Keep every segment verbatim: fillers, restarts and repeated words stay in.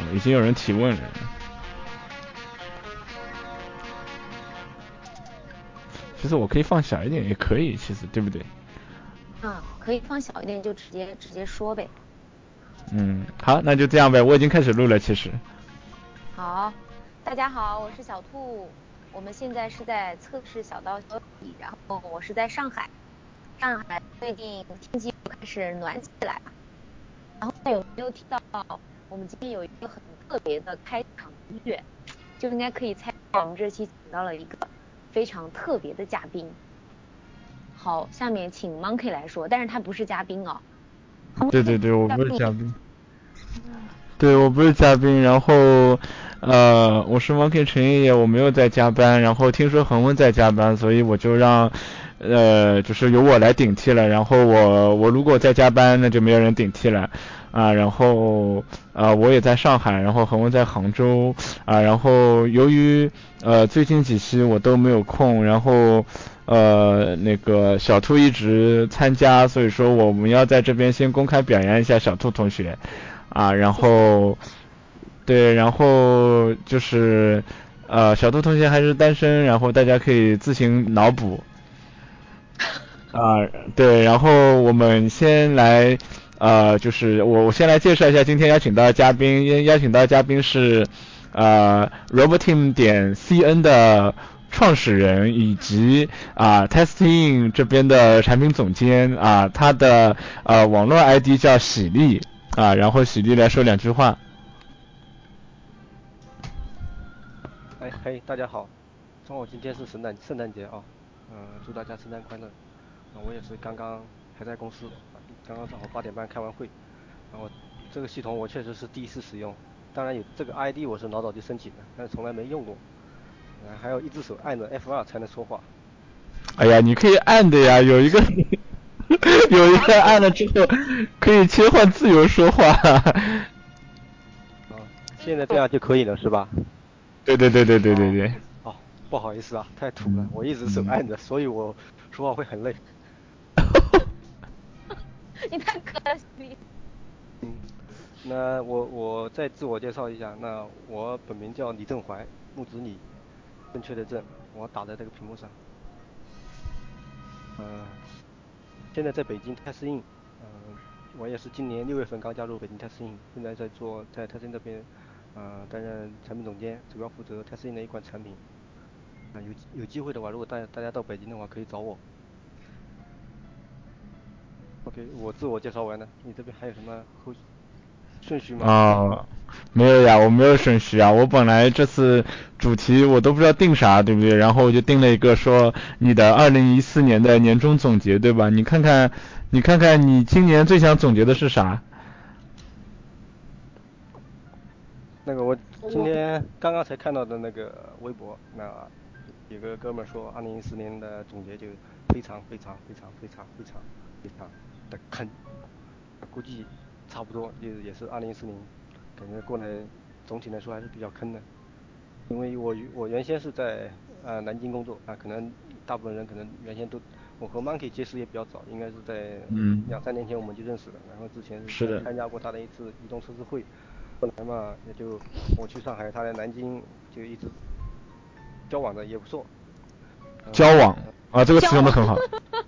已经有人提问了。其实我可以放小一点也可以，其实对不对？ 嗯，可以放小一点就直接直接说呗。 嗯，好，那就这样呗，我已经开始录了，其实。 好，大家好，我是小兔，我们现在是在测试小道消息，然后我是在上海，上海最近天气开始暖起来了，然后有没有听到我们今天有一个很特别的开场音乐，就应该可以猜到我们这期请到了一个非常特别的嘉宾。好，下面请 Monkey 来说，但是他不是嘉宾哦。 对对对，我不是嘉宾。对，我不是嘉宾，然后，呃，我是 Monkey 陈爷爷，我没有在加班，然后听说恒温在加班，所以我就让，呃，就是由我来顶替了，然后我我如果在加班，那就没有人顶替了，啊，然后，呃，我也在上海，然后恒温在杭州，啊，然后由于，呃，最近几期我都没有空，然后，呃，那个小兔一直参加，所以说我们要在这边先公开表扬一下小兔同学。啊，然后，对，然后就是，呃，小兔同学还是单身，然后大家可以自行脑补。啊，对，然后我们先来，呃，就是我我先来介绍一下今天邀请到的嘉宾，邀邀请到的嘉宾是，呃，Roboteam 点 C N 的创始人以及啊、Testing 这边的产品总监啊，他的呃网络 I D 叫喜力啊，然后喜力来说两句话。 哎嘿，大家好，正好今天是圣诞圣诞节啊，嗯、祝大家圣诞快乐。啊、我也是刚刚还在公司，啊刚刚正好八点半开完会，然后这个系统我确实是第一次使用，当然有这个 I D 我是老早就申请的，但是从来没用过，嗯、还要一只手按着 F 二才能说话。 哎呀，你可以按的呀，有一个有一个按了之后可以切换自由说话。 啊，现在这样就可以了是吧？ 对对对对对对哦对。 哦，不好意思啊，太土了， 嗯我一直手嗯。 按着，所以我说话会很累。 你太可惜。 嗯，那我我再自我介绍一下，那我本名叫李正怀，木子李，正确的正，我打在这个屏幕上。嗯、呃，现在在北京泰斯印，嗯，我也是今年六月份刚加入北京泰斯印，现在在做在泰斯印这边，嗯、呃，担任产品总监，主要负责泰斯印的一款产品。啊、有有机会的话，如果大家大家到北京的话，可以找我。OK，我自我介绍完了，你这边还有什么后顺序吗？ 哦，没有呀，我没有顺序啊，我本来这次主题我都不知道定啥，对不对？然后我就定了一个说你的二零一四年的年终总结，对吧？你看看，你看看你今年最想总结的是啥？ 那个我今天刚刚才看到的那个微博，那有个哥们说，二零一四年的总结就非常非常非常非常非常非常的坑，估计差不多就也是二零一四年，感觉过来总体来说还是比较坑的，因为我我原先是在呃南京工作啊，可能大部分人可能原先都，我和 Monkey 结识也比较早，应该是在嗯， 两三年前我们就认识了，然后之前是是的。 参加过他的一次移动测试会。后来嘛，也就我去上海，他来南京，就一直交往的也不错。 交往呃， 啊，这个词交往。 用的很好。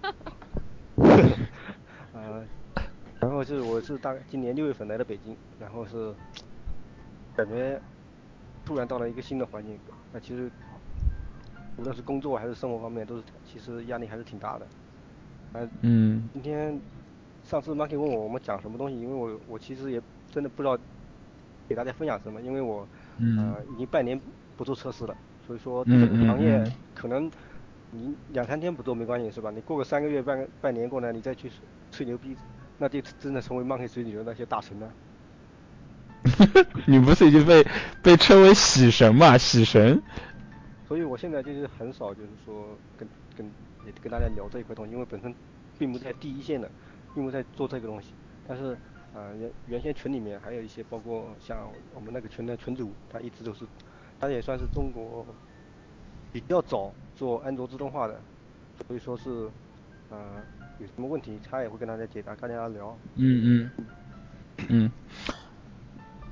呃，然后是我是大概今年六月份来的北京，然后是感觉突然到了一个新的环境，那其实无论是工作还是生活方面，都是其实压力还是挺大的。呃， 嗯今天上次 Marky 问我我们讲什么东西，因为我我其实也真的不知道给大家分享什么，因为我嗯呃已经半年不做测试了，所以说这嗯个行业嗯嗯。 可能你两三天不做没关系是吧？你过个三个月半个半年过来，你再去吹牛逼，那就真的成为 Monkey 水里的那些大神了。 你不是已经被被称为喜神嘛？喜神。 所以我现在就是很少就是说跟跟也跟大家聊这一块东西，因为本身并不在第一线的，并不在做这个东西。但是啊、呃原原先群里面还有一些，包括像我们那个群的群主，他一直都是，他也算是中国比较早做安卓自动化的，所以说是啊、呃有什么问题他也会跟大家解答，跟大家聊。 嗯嗯嗯。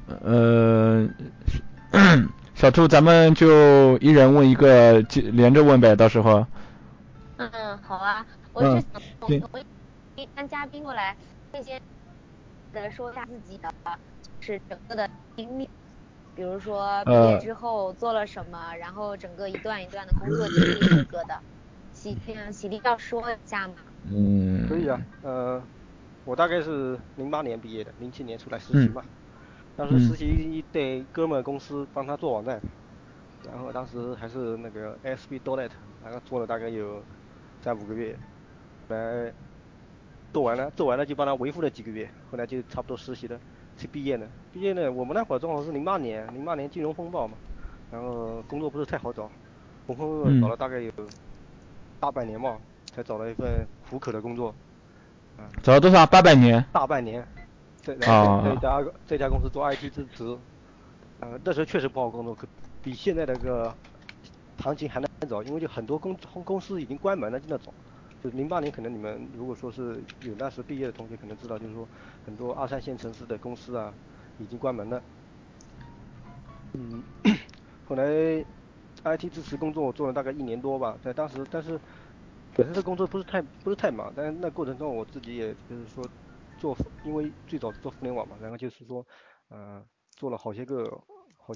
呃，小兔，咱们就一人问一个，连着问呗，到时候。 嗯，好啊，我嗯是想我一般嘉宾过来，会先的说一下自己的，就是整个的经历，比如说毕业之后做了什么，然后整个一段一段的工作经历各个的。喜喜力要说一下吗？ 嗯， 可以啊，呃，我大概是零八年毕业的，零七年出来实习嗯嘛。当时嗯实习在哥们公司帮他做网站，然后当时还是那个 A S P 点 net， 然后做了大概有三五个月，后来做完了，做完了就帮他维护了几个月，后来就差不多实习了，去毕业了。毕业呢，我们那会儿正好是零八年，零八年金融风暴嘛，然后工作不是太好找，浑浑噩噩找嗯， 了大概有大半年嘛，才找了一份糊口的工作，啊， 找了多少？八百年。 大半年，在然后在在一啊， 家这家公司做 I T 支持，呃，那时候确实不好工作，可比现在那个行情还难找，因为就很多公公司已经关门了，就那种。就零八年，可能你们如果说是有那时毕业的同学，可能知道，就是说很多二三线城市的公司啊，已经关门了。嗯，后来 I T 支持工作做了大概一年多吧，在当时，但是本身这工作不是太不是太忙，但是那过程中我自己也就是说做，因为最早做互联网嘛，然后就是说，呃，做了好些个好，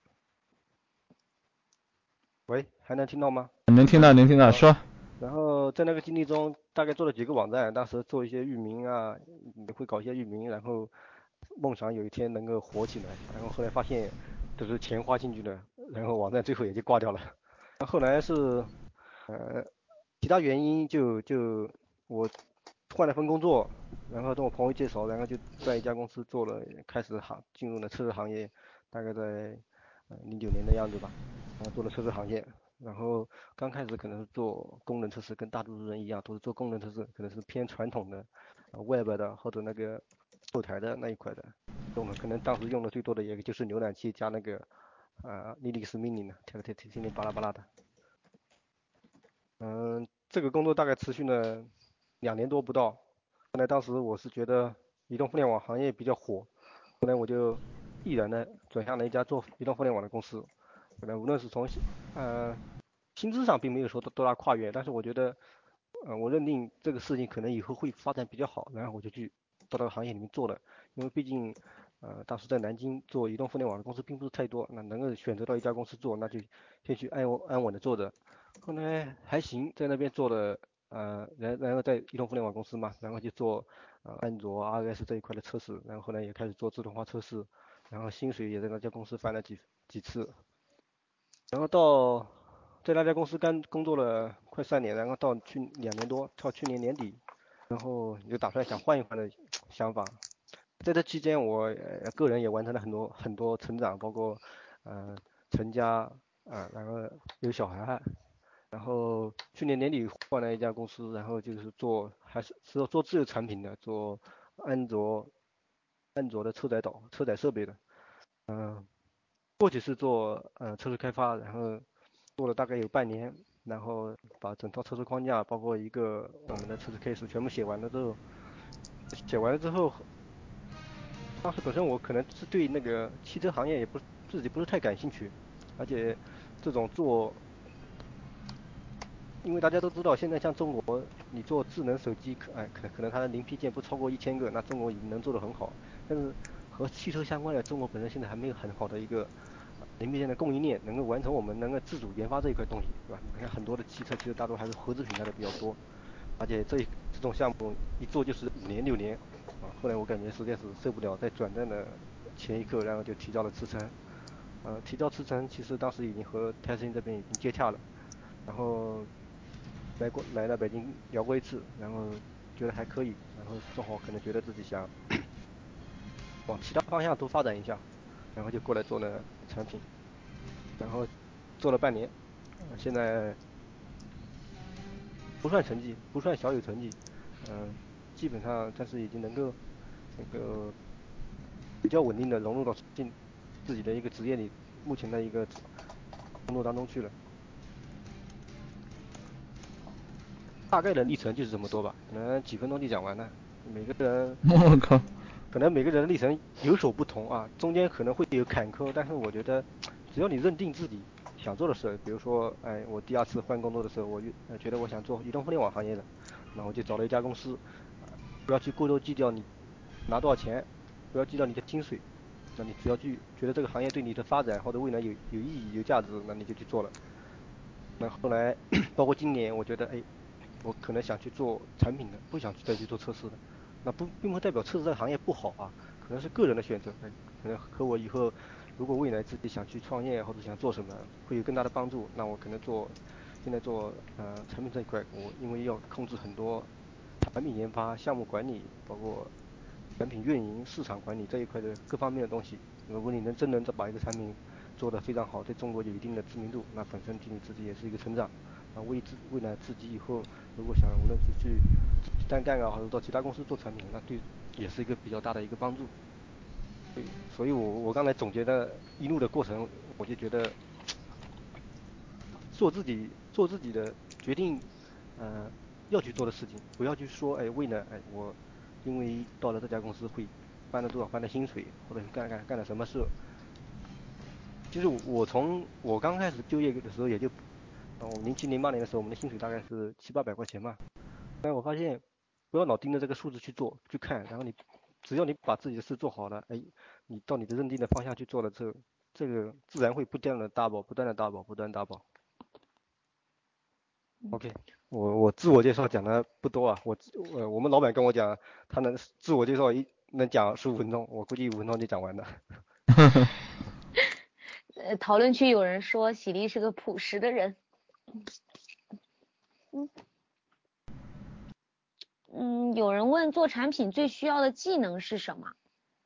喂，还能听到吗？ 能听到，能听到， 啊， 说。 然后在那个经历中，大概做了几个网站，当时做一些域名啊，也会搞一些域名，然后梦想有一天能够火起来，然后后来发现都是钱花进去的，然后网站最后也就挂掉了。后来是呃其他原因就就我换了份工作，然后跟我朋友介绍，然后就在一家公司做了，开始行进入了测试行业，大概在呃零九年的样子吧，然后做了测试行业。然后刚开始可能是做功能测试，跟大多数人一样，都是做功能测试，可能是偏传统的，呃，Web 的或者那个后台的那一块的，用的可能当时用的最多的也就是浏览器加那个呃 Linux Mini 呢，天天天天巴拉巴拉的。嗯，这个工作大概持续了两年多不到。后来当时我是觉得移动互联网行业比较火，后来我就毅然的转向了一家做移动互联网的公司。后来无论是从呃薪资上并没有说多多大跨越，但是我觉得，呃，我认定这个事情可能以后会发展比较好，然后我就去到这个行业里面做了。因为毕竟，呃，当时在南京做移动互联网的公司并不是太多，那能够选择到一家公司做，那就先去安稳安稳的做着。后来还行，在那边做了，呃，然然后在移动互联网公司嘛，然后就做呃安卓、R S 这一块的测试，然后后来也开始做自动化测试，然后薪水也在那家公司翻了几几次。然后到在那家公司干工作了快三年，然后到去两年多，到去年年底，然后就打算想换一换的想法。在这期间，我呃个人也完成了很多很多成长，包括呃成家啊、呃，然后有小孩，然后去年年底换了一家公司，然后就是做还是是做自有产品的，做安卓安卓的车载导车载设备的，嗯、过去是做呃测试开发，然后做了大概有半年，然后把整套测试框架，包括一个我们的测试 case 全部写完了之后，写完了之后，当时本身我可能是对那个汽车行业也不自己不是太感兴趣，而且这种做，因为大家都知道现在像中国，你做智能手机可哎可可能它的零配件不超过一千个，那中国已经能做得很好，但是和汽车相关的，中国本身现在还没有很好的一个零配件的供应链，能够完成我们能够自主研发这一块东西，对吧？你看很多的汽车其实大多还是合资品牌的比较多，而且这这种项目一做就是五年六年啊。后来我感觉实在是受不了，在转正的前一刻，然后就提交了辞呈。呃，提交辞呈，其实当时已经和泰森这边已经接洽了，然后来过来了北京聊过一次，然后觉得还可以，然后正好可能觉得自己想往其他方向多发展一下，然后就过来做了产品，然后做了半年，呃，现在不算成绩，不算小有成绩，嗯、呃，基本上但是已经能够那个比较稳定的融入到进自己的一个职业里，目前的一个工作当中去了。大概的历程就是这么多吧，可能几分钟就讲完了。每个人我靠。 可能每个人的历程有所不同啊，中间可能会有坎坷，但是我觉得只要你认定自己想做的事，比如说，哎，我第二次换工作的时候，我呃觉得我想做移动互联网行业的，然后我就找了一家公司，啊、不要去过多计较你拿多少钱，不要计较你的薪水，那你只要去觉得这个行业对你的发展或者未来有有意义、有价值，那你就去做了。那后来包括今年，我觉得，哎，我可能想去做产品的，不想去再去做测试的。那不并不代表测试这个行业不好啊，可能是个人的选择，哎，可能和我以后如果未来自己想去创业或者想做什么会有更大的帮助，那我可能做现在做呃产品这一块，我因为要控制很多产品研发、项目管理，包括产品运营、市场管理这一块的各方面的东西。如果你能真能把一个产品做得非常好，在中国有一定的知名度，那本身对你自己也是一个成长。啊，为自未来自己以后如果想无论是去单干啊，或者到其他公司做产品，那对也是一个比较大的一个帮助。对，所以我我刚才总结的一路的过程，我就觉得做自己做自己的决定，呃，要去做的事情，不要去说，哎，为了哎我因为到了这家公司会翻了多少番的薪水，或者是干干干了什么事。其实我从我刚开始就业的时候也就，呃，我零七零八年的时候，我们的薪水大概是七八百块钱嘛。但我发现，不要老盯着这个数字去做去看，然后你只要你把自己的事做好了，哎，你到你的认定的方向去做了之后，这个自然会不断的 double，不断的 double，不断 double。OK，我我自我介绍讲的不多啊，我呃我们老板跟我讲，他能自我介绍一能讲十五分钟，我估计五分钟就讲完了。 呃，讨论区有人说喜力是个朴实的人。嗯嗯，有人问做产品最需要的技能是什么？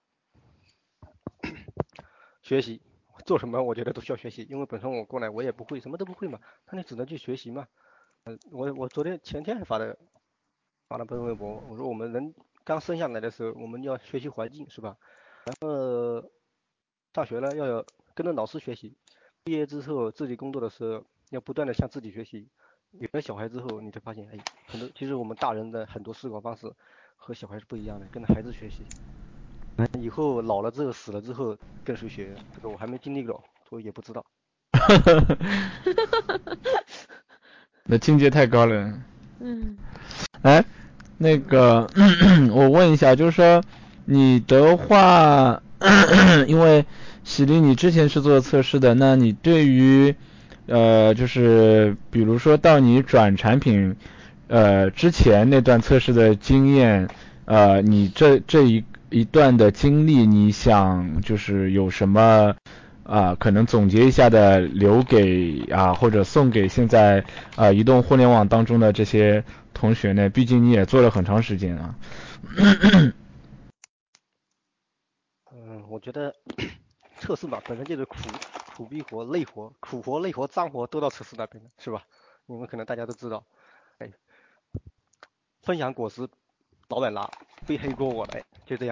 学习，做什么我觉得都需要学习，因为本身我过来我也不会，什么都不会嘛，那你只能去学习嘛。呃，我我昨天前天还发的发了篇微博，我说我们人刚生下来的时候，我们要学习环境是吧？然后上学了要有跟着老师学习，毕业之后自己工作的时候要不断的向自己学习。有了小孩之后，你才发现，哎，很多其实我们大人的很多思考方式和小孩是不一样的，跟着孩子学习。以后老了之后死了之后跟谁学，这个我还没经历过，所以也不知道。 那境界太高了。 嗯， 哎，那个我问一下，就是说你的话，因为喜力你之前是做测试的，那你对于呃就是比如说到你转产品呃之前那段测试的经验，呃你这这一一段的经历，你想就是有什么啊、可能总结一下的留给啊或者送给现在啊移动互联网当中的这些同学呢？毕竟你也做了很长时间啊。 嗯，我觉得测试嘛，本身就是苦苦逼活、累活、苦活、累活、脏活都到测试那边了，是吧？你们可能大家都知道，哎，分享果实，老板拿，背黑锅我来，就这样。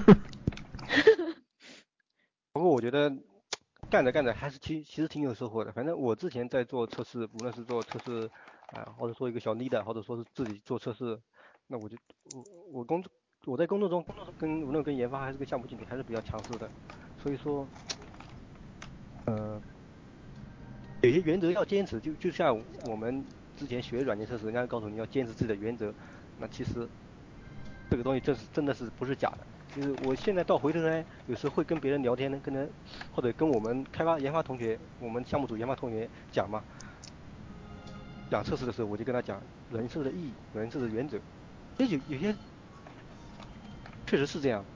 不过我觉得干着干着还是其其实挺有收获的。反正我之前在做测试，无论是做测试啊、或者说一个小 leader，或者说是自己做测试，那我就我我工作我在工作中跟无论跟研发还是跟项目经理还是比较强势的，所以说，呃，有些原则要坚持，就就像我们之前学软件测试，人家告诉你要坚持自己的原则，那其实这个东西真是真的是不是假的。就是我现在倒回头来，有时候会跟别人聊天呢，跟人或者跟我们开发研发同学，我们项目组研发同学讲嘛，讲测试的时候，我就跟他讲软件测试的意义，软件测试的原则。其实有有些确实是这样。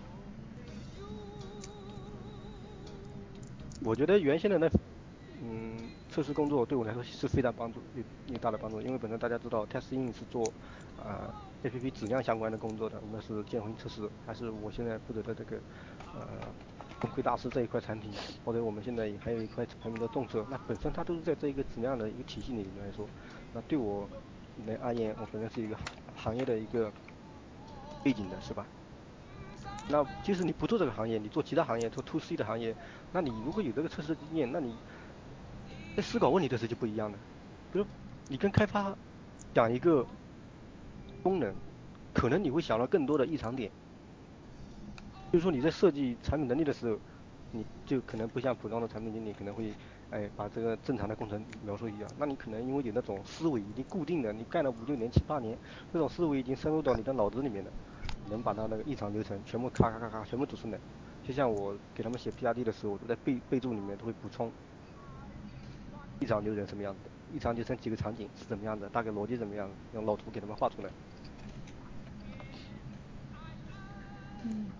我觉得原先的那嗯测试工作对我来说是非常帮助有有大的帮助，因为本身大家知道 testing 是做啊、呃、A P P 质量相关的工作的，无论是建回测试还是我现在负责的这个呃崩溃大师这一块产品，或者我们现在还有一块产品的重测，那本身它都是在这一个质量的一个体系里面来说，那对我来而言，我本身是一个行行业的一个背景的是吧？那即使你不做这个行业，你做其他行业，做 to C 的行业，那你如果有这个测试经验，那你在思考问题的时候就不一样的。比如你跟开发讲一个功能，可能你会想到更多的异常点， 就是说你在设计产品能力的时候，你就可能不像普通的产品经理可能会，哎，把这个正常的工程描述一样，那你可能因为有那种思维已经固定的，你干了五六年、七八年，那种思维已经深入到你的脑子里面了，你能把它那个异常流程全部咔咔咔咔全部读出来。就像我给他们写 P R D 的时候，我都在备备注里面都会补充异常流程什么样子的，异常流程几个场景是怎么样的，大概逻辑怎么样，用老图给他们画出来。 嗯。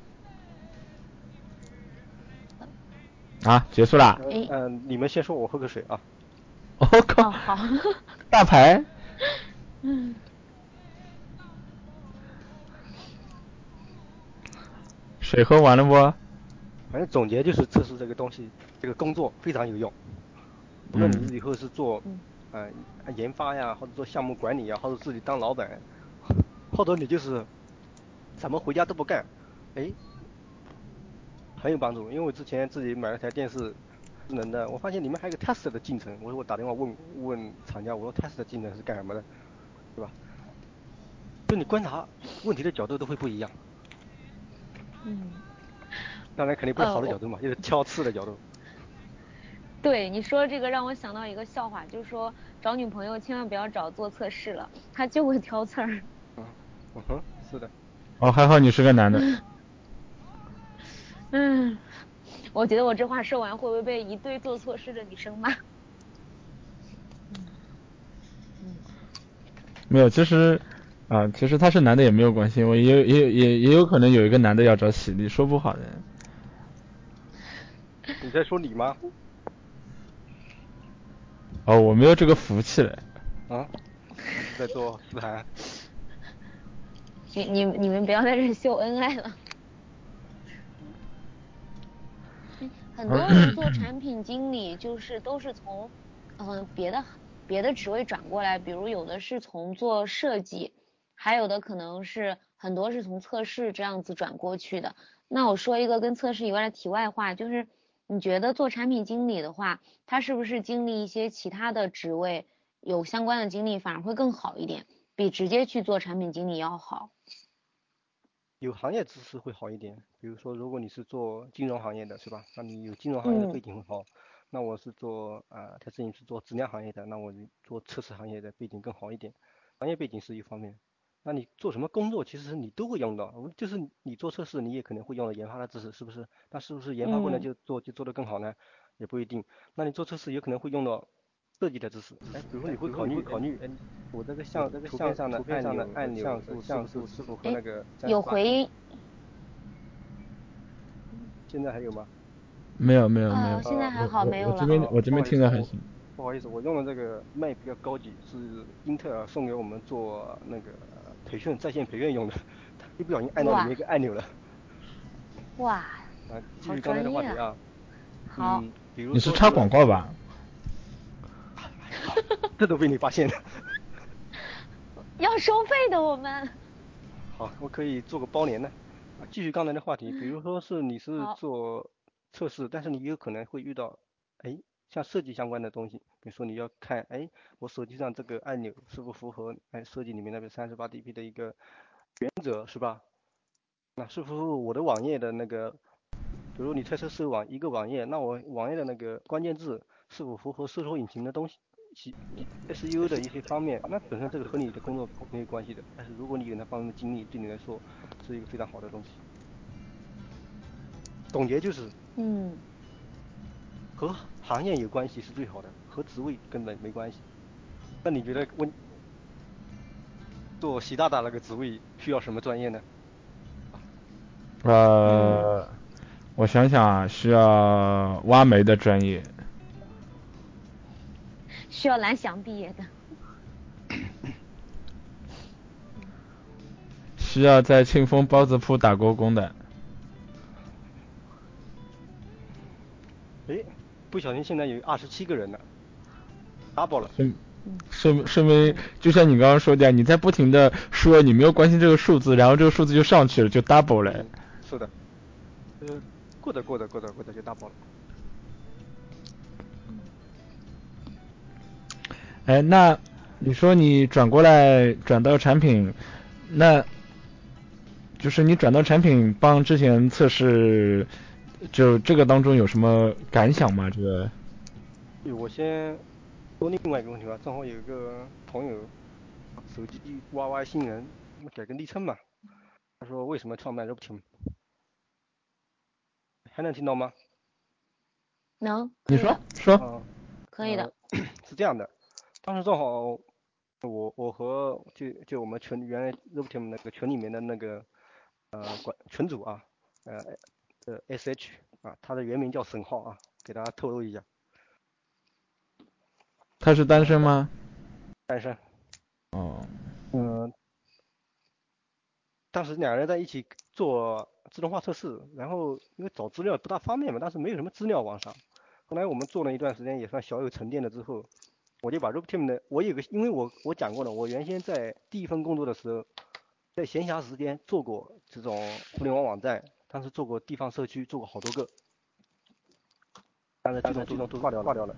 啊，结束啦。 嗯、呃呃，你们先说，我喝个水啊。 我、哦、靠！ 哦，好。 大牌。 嗯。 水喝完了不？ 反正总结就是测试这个东西，这个工作非常有用。不论你以后是做，呃，研发呀，或者做项目管理呀，或者自己当老板，或者你就是怎么回家都不干，哎，很有帮助。因为我之前自己买了台电视，智能的，我发现里面还有个 test 的进程。我说我打电话问问厂家，我说 test 的进程是干什么的，对吧？就你观察问题的角度都会不一样。 嗯。 当然肯定不是好的角度嘛，呃、就是挑刺的角度。 对，你说这个让我想到一个笑话，就是说找女朋友千万不要找做测试了，他就会挑刺儿。 嗯嗯哼，是的。 哦，还好你是个男的。 嗯，我觉得我这话说完会不会被一堆做错事的女生骂？ 嗯，没有，其实啊，其实他是男的也没有关系，我也也也也有可能有一个男的要找喜力，说不好的。 你在说你吗？ 哦，我没有这个福气了。 啊？你是在做自嗨？ 你你你们不要在这秀恩爱了。很多人做产品经理就是都是从嗯、呃、别的别的职位转过来，比如有的是从做设计，还有的可能是很多是从测试这样子转过去的。那我说一个跟测试以外的题外话，就是你觉得做产品经理的话，他是不是经历一些其他的职位有相关的经历反而会更好一点，比直接去做产品经理要好？ 有行业知识会好一点，比如说如果你是做金融行业的，是吧？那你有金融行业的背景会好。嗯、那我是做啊，他自己是做质量行业的，那我做测试行业的背景更好一点。行业背景是一方面，那你做什么工作，其实你都会用到。就是你做测试，你也可能会用到研发的知识，是不是？那是不是研发过来就做、嗯、就做得更好呢？也不一定。那你做测试有可能会用到设计的知识，哎，比如说你会考虑，考虑，哎，我这个像这个图片上的按钮和像素像素是否和那个有回音？ 现在还有吗？ 没有没有没有， 啊，现在还好，没有了。 我这边我这边听着还行。 不好意思，我用的这个麦比较高级，是英特尔送给我们做那个培训在线培训用的，一不小心按到里面一个按钮了。 哇。 啊，继续刚才的话题啊。 好。 嗯，比如说你是插广告吧？ 这都被你发现了。 要收费的我们。 好，我可以做个包年的。啊，继续刚才的话题，比如说是你是做测试，但是你有可能会遇到，哎，像设计相关的东西，比如说你要看，哎，我手机上这个按钮是否符合哎设计里面那个三十八 D P 的一个原则，是吧？那是不是我的网页的那个，比如你测试是网一个网页，那我网页的那个关键字是否符合搜索引擎的东西？S E O 的一些方面，那本身这个和你的工作没有关系的，但是如果你有那方面的经历，对你来说是一个非常好的东西。总结就是， 嗯， 和行业有关系是最好的，和职位根本没关系。那你觉得问做习大大那个职位需要什么专业呢？ 呃，我想想啊，需要挖煤的专业。 需要蓝翔毕业的。 需要在庆丰包子铺打过工的。 哎，不小心现在有二十七个人了 ，double 了。 嗯，说说明就像你刚刚说的，你在不停的说，你没有关心这个数字，然后这个数字就上去了，就 double 了。 嗯、是的，呃，过着过着过着过着就 double 了。 哎，那你说你转过来转到产品，那就是你转到产品帮之前测试，就这个当中有什么感想吗？这个？ 对，我先说另外一个问题吧。正好有一个朋友，手机 Y Y 新人，改个昵称嘛。他说为什么创办 Roboteam？ 还能听到吗？ 能， 你说说。 啊， 可以的。 呃、是这样的，当时正好我我和就就我们群原来 Roboteam 那个群里面的那个呃管群主啊，呃呃 S H 啊，他的原名叫沈浩啊，给大家透露一下。 他是单身吗？ 单身。 哦。 嗯，当时两人在一起做自动化测试，然后因为找资料不大方便嘛，当时没有什么资料网上。后来我们做了一段时间，也算小有沉淀了之后，我就把 Roboteam 的，我有个，因为我我讲过了，我原先在第一份工作的时候，在闲暇时间做过这种互联网网站，当时做过地方社区，做过好多个，但是最终都挂掉了。挂掉了。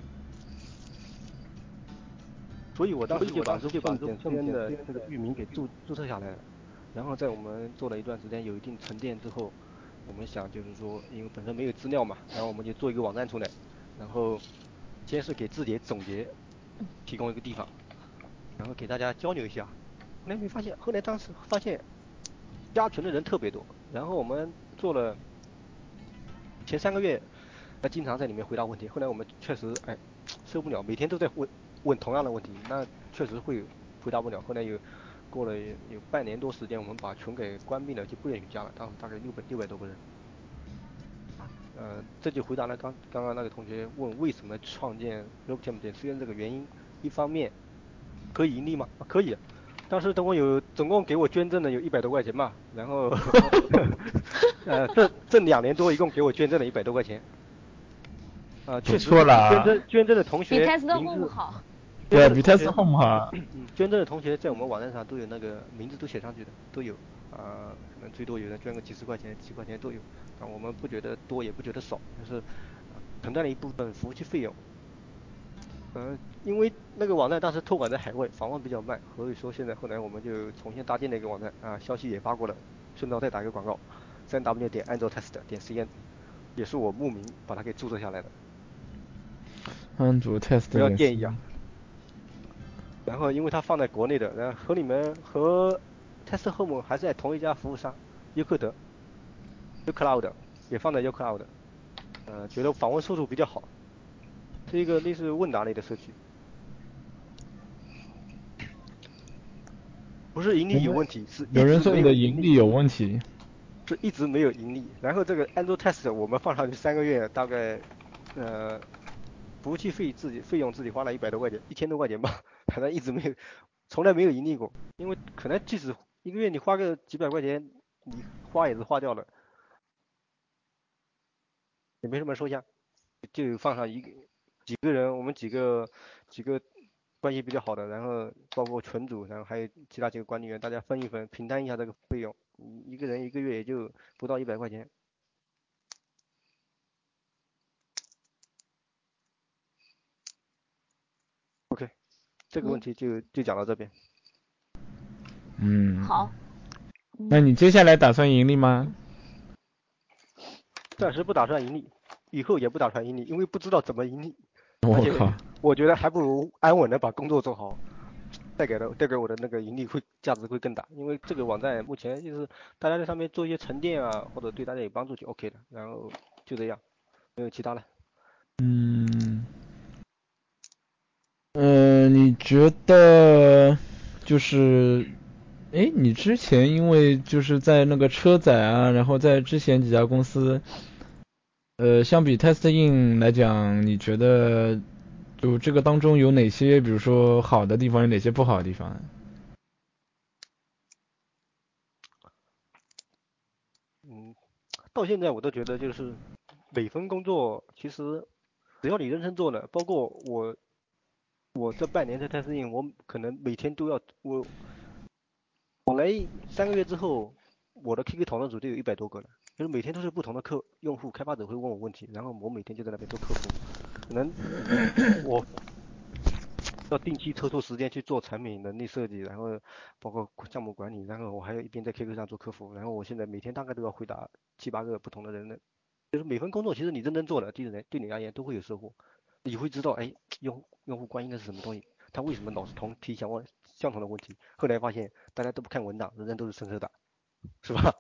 所以我当时就把 Roboteam 点 C N 的这个域名给注注册下来了。然后在我们做了一段时间，有一定沉淀之后，我们想就是说，因为本身没有资料嘛，然后我们就做一个网站出来，然后先是给自己总结，提供一个地方，然后给大家交流一下。后来没发现，后来当时发现加群的人特别多，然后我们做了前三个月，那经常在里面回答问题。后来我们确实哎受不了，每天都在问问同样的问题，那确实会回答不了。后来有过了有半年多时间，我们把群给关闭了，就不允许加了。当时大概六百六百多个人。呃，这就回答了刚刚刚那个同学问为什么创建 Roboteam 点 C N 这个原因。一方面可以盈利吗？啊、可以。当时总共有总共给我捐赠的有一百多块钱嘛，然后呃这这两年多一共给我捐赠了一百多块钱。啊、呃，确实错了。 捐赠捐赠的同学比 Test 名 Home 字好。 对，比 Test Home 好。 嗯，捐赠的同学在我们网站上都有那个名字都写上去的，都有啊、呃，可能最多有人捐个几十块钱、几块钱都有。啊，我们不觉得多，也不觉得少，就是啊、呃，承担了一部分服务器费用。嗯、呃，因为那个网站当时托管在海外，访问比较慢，所以说现在后来我们就重新搭建了一个网站啊，消息也发过了，顺道再打一个广告，三 w 点 android test 点 cn， 也是我慕名把它给注册下来的。 安卓 test 不要介意啊。然后因为它放在国内的，然后和你们和 Test Home 还是在同一家服务商，优客德 ，uCloud 也放在 uCloud，呃，觉得访问速度比较好，是一个类似问答类的社区。不是盈利有问题，是一有人直没有说你的盈利有问题。 是一直没有盈利。然后这个 Android Test 我们放上去三个月，大概呃服务器费自己费用自己花了一百多块钱，一千多块钱吧，反正一直没有，从来没有盈利过。因为可能即使一个月你花个几百块钱，你花也是花掉了，也没什么收下，就放上一个几个人，我们几个几个关系比较好的，然后包括群主，然后还有其他几个管理员，大家分一分，平摊一下这个费用，一个人一个月也就不到一百块钱。OK， 这个问题就就讲到这边。 嗯。 好。 那你接下来打算盈利吗？ 暂时不打算盈利，以后也不打算盈利，因为不知道怎么盈利。 我靠！ 我觉得还不如安稳的把工作做好，带给的带给我的那个盈利会价值会更大。因为这个网站目前就是大家在上面做一些沉淀啊，或者对大家有帮助就 OK 的，然后就这样，没有其他的。 嗯。嗯、呃，你觉得就是，哎，你之前因为就是在那个车载啊，然后在之前几家公司，呃，相比 TestIn 来讲，你觉得就这个当中有哪些，比如说好的地方，有哪些不好的地方？ 嗯，到现在我都觉得就是每份工作其实只要你认真做了，包括我我这半年在 TestIn，我可能每天都要我。我来三个月之后，我的 Q Q 讨论组就有一百多个了，就是每天都是不同的客用户开发者会问我问题，然后我每天就在那边做客服。可能我要定期抽出时间去做产品能力设计，然后包括项目管理，然后我还有一边在 Q Q 上做客服，然后我现在每天大概都要回答七八个不同的人的，就是每份工作其实你认真做的，对人对你而言都会有收获，你会知道哎用用户关应该是什么东西，他为什么老是同提相关相同的问题，后来发现大家都不看文档，人人都是伸手党，是吧？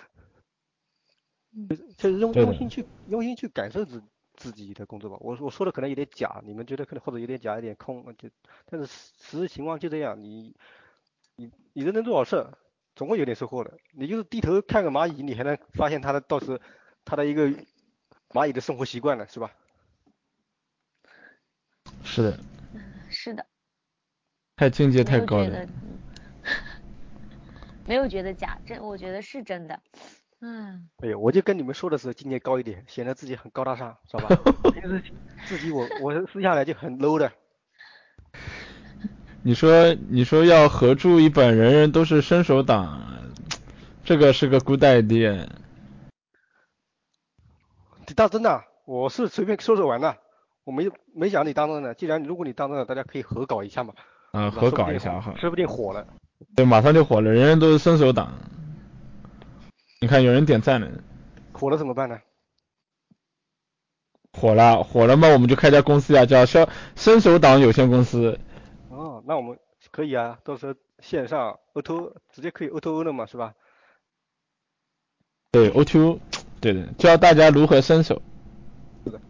就是用用心去用心去感受自自己的工作吧。我我说的可能有点假，你们觉得可能或者有点假，有点空，就但是实际情况就这样。你你你认真做好事，总会有点收获的。你就是低头看个蚂蚁，你还能发现它的倒是它的一个蚂蚁的生活习惯了，是吧？ 是的。 是的。 太境界太高了。 没有觉得假，真我觉得是真的。嗯， 哎呦，我就跟你们说的时候境界高一点，显得自己很高大上，知道吧？平时自己我我私下来就很 low 的。 你说你说要合著一本人人都是伸手党，这个是个 good idea。 你当真的？我是随便说说玩的，我没没讲你当真的。既然如果你当真的，大家可以合搞一下嘛。 啊，合搞一下哈， 说不定火了。 对，马上就火了，人人都是伸手党。你看有人点赞了。 火了怎么办呢？ 火了，火了嘛，我们就开家公司呀，叫伸伸手党有限公司。 哦，那我们可以啊，到时候线上 O to O 直接可以 O to O 了嘛，是吧？ 对 O to O， 对的，教大家如何伸手。 是的。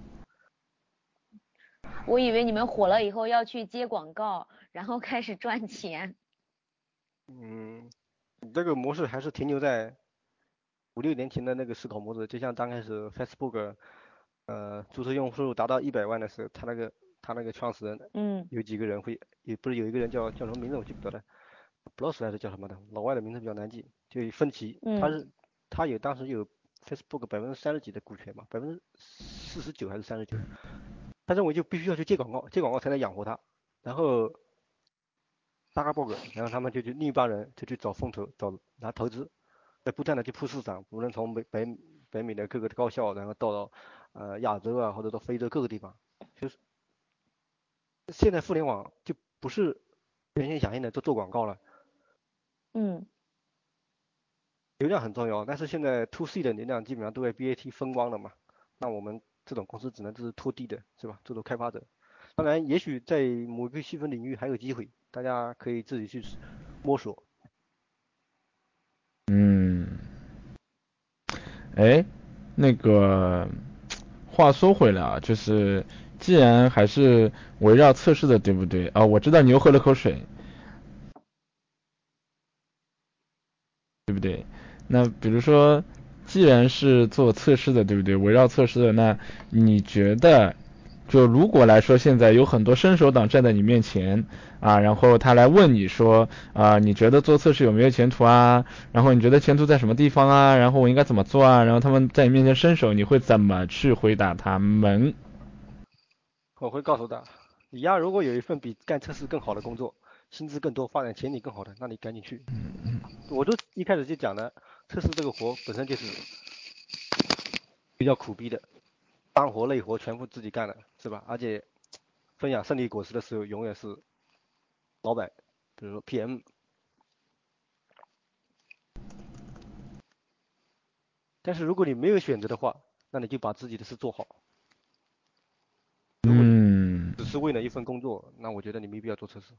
我以为你们火了以后要去接广告，然后开始赚钱。 嗯，这个模式还是停留在五六年前的那个思考模式，就像刚开始 Facebook， 呃，注册用户数达到一百万的时候，他那个他那个创始人， 嗯， 有几个人会，也不是有一个人叫叫什么名字我记不得了 ，B L O S S 还是叫什么的，老外的名字比较难记，就分歧，他是他有当时有 Facebook 百分之三十几的股权嘛，百分之四十九还是三十九，他认为就必须要去接广告，接广告才能养活他，然后。大个 bug， 然后他们就去另一帮人就去找风投，找拿投资，在不断的去铺市场，无论从北北北美的各个高校，然后到到呃亚洲啊，或者到非洲各个地方，就是现在互联网就不是原先想象的都做广告了， 嗯， 流量很重要，但是现在 to C 的流量基本上都被 B A T 分光了嘛，那我们这种公司只能就是拖地的，是吧？做做开发者，当然也许在某个细分领域还有机会。大家可以自己去摸索。 嗯，哎，那个话说回来啊，就是既然还是围绕测试的，对不对啊？我知道你又喝了口水，对不对？那比如说，既然是做测试的，对不对？围绕测试的，那你觉得？就如果来说，现在有很多伸手党站在你面前啊，然后他来问你说啊，你觉得做测试有没有前途啊？然后你觉得前途在什么地方啊？然后我应该怎么做啊？然后他们在你面前伸手，你会怎么去回答他们？ 我会告诉他，你呀，如果有一份比干测试更好的工作，薪资更多、发展前景更好的，那你赶紧去。我都一开始就讲了，测试这个活本身就是比较苦逼的。干活累活全部自己干了，是吧？而且分享胜利果实的时候，永远是老板，比如说 P M。但是如果你没有选择的话，那你就把自己的事做好。如果你只是为了一份工作，那我觉得你没必要做测试。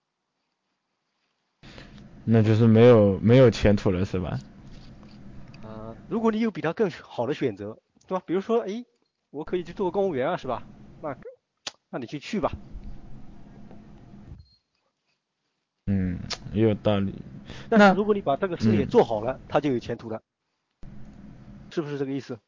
那就是没有没有前途了，是吧？ 啊、呃，如果你有比他更好的选择，对吧？比如说，哎，我可以去做个公务员啊，是吧？那那你去去吧。 嗯，也有道理。 但是如果你把这个事业做好了，它就有前途了，是不是这个意思？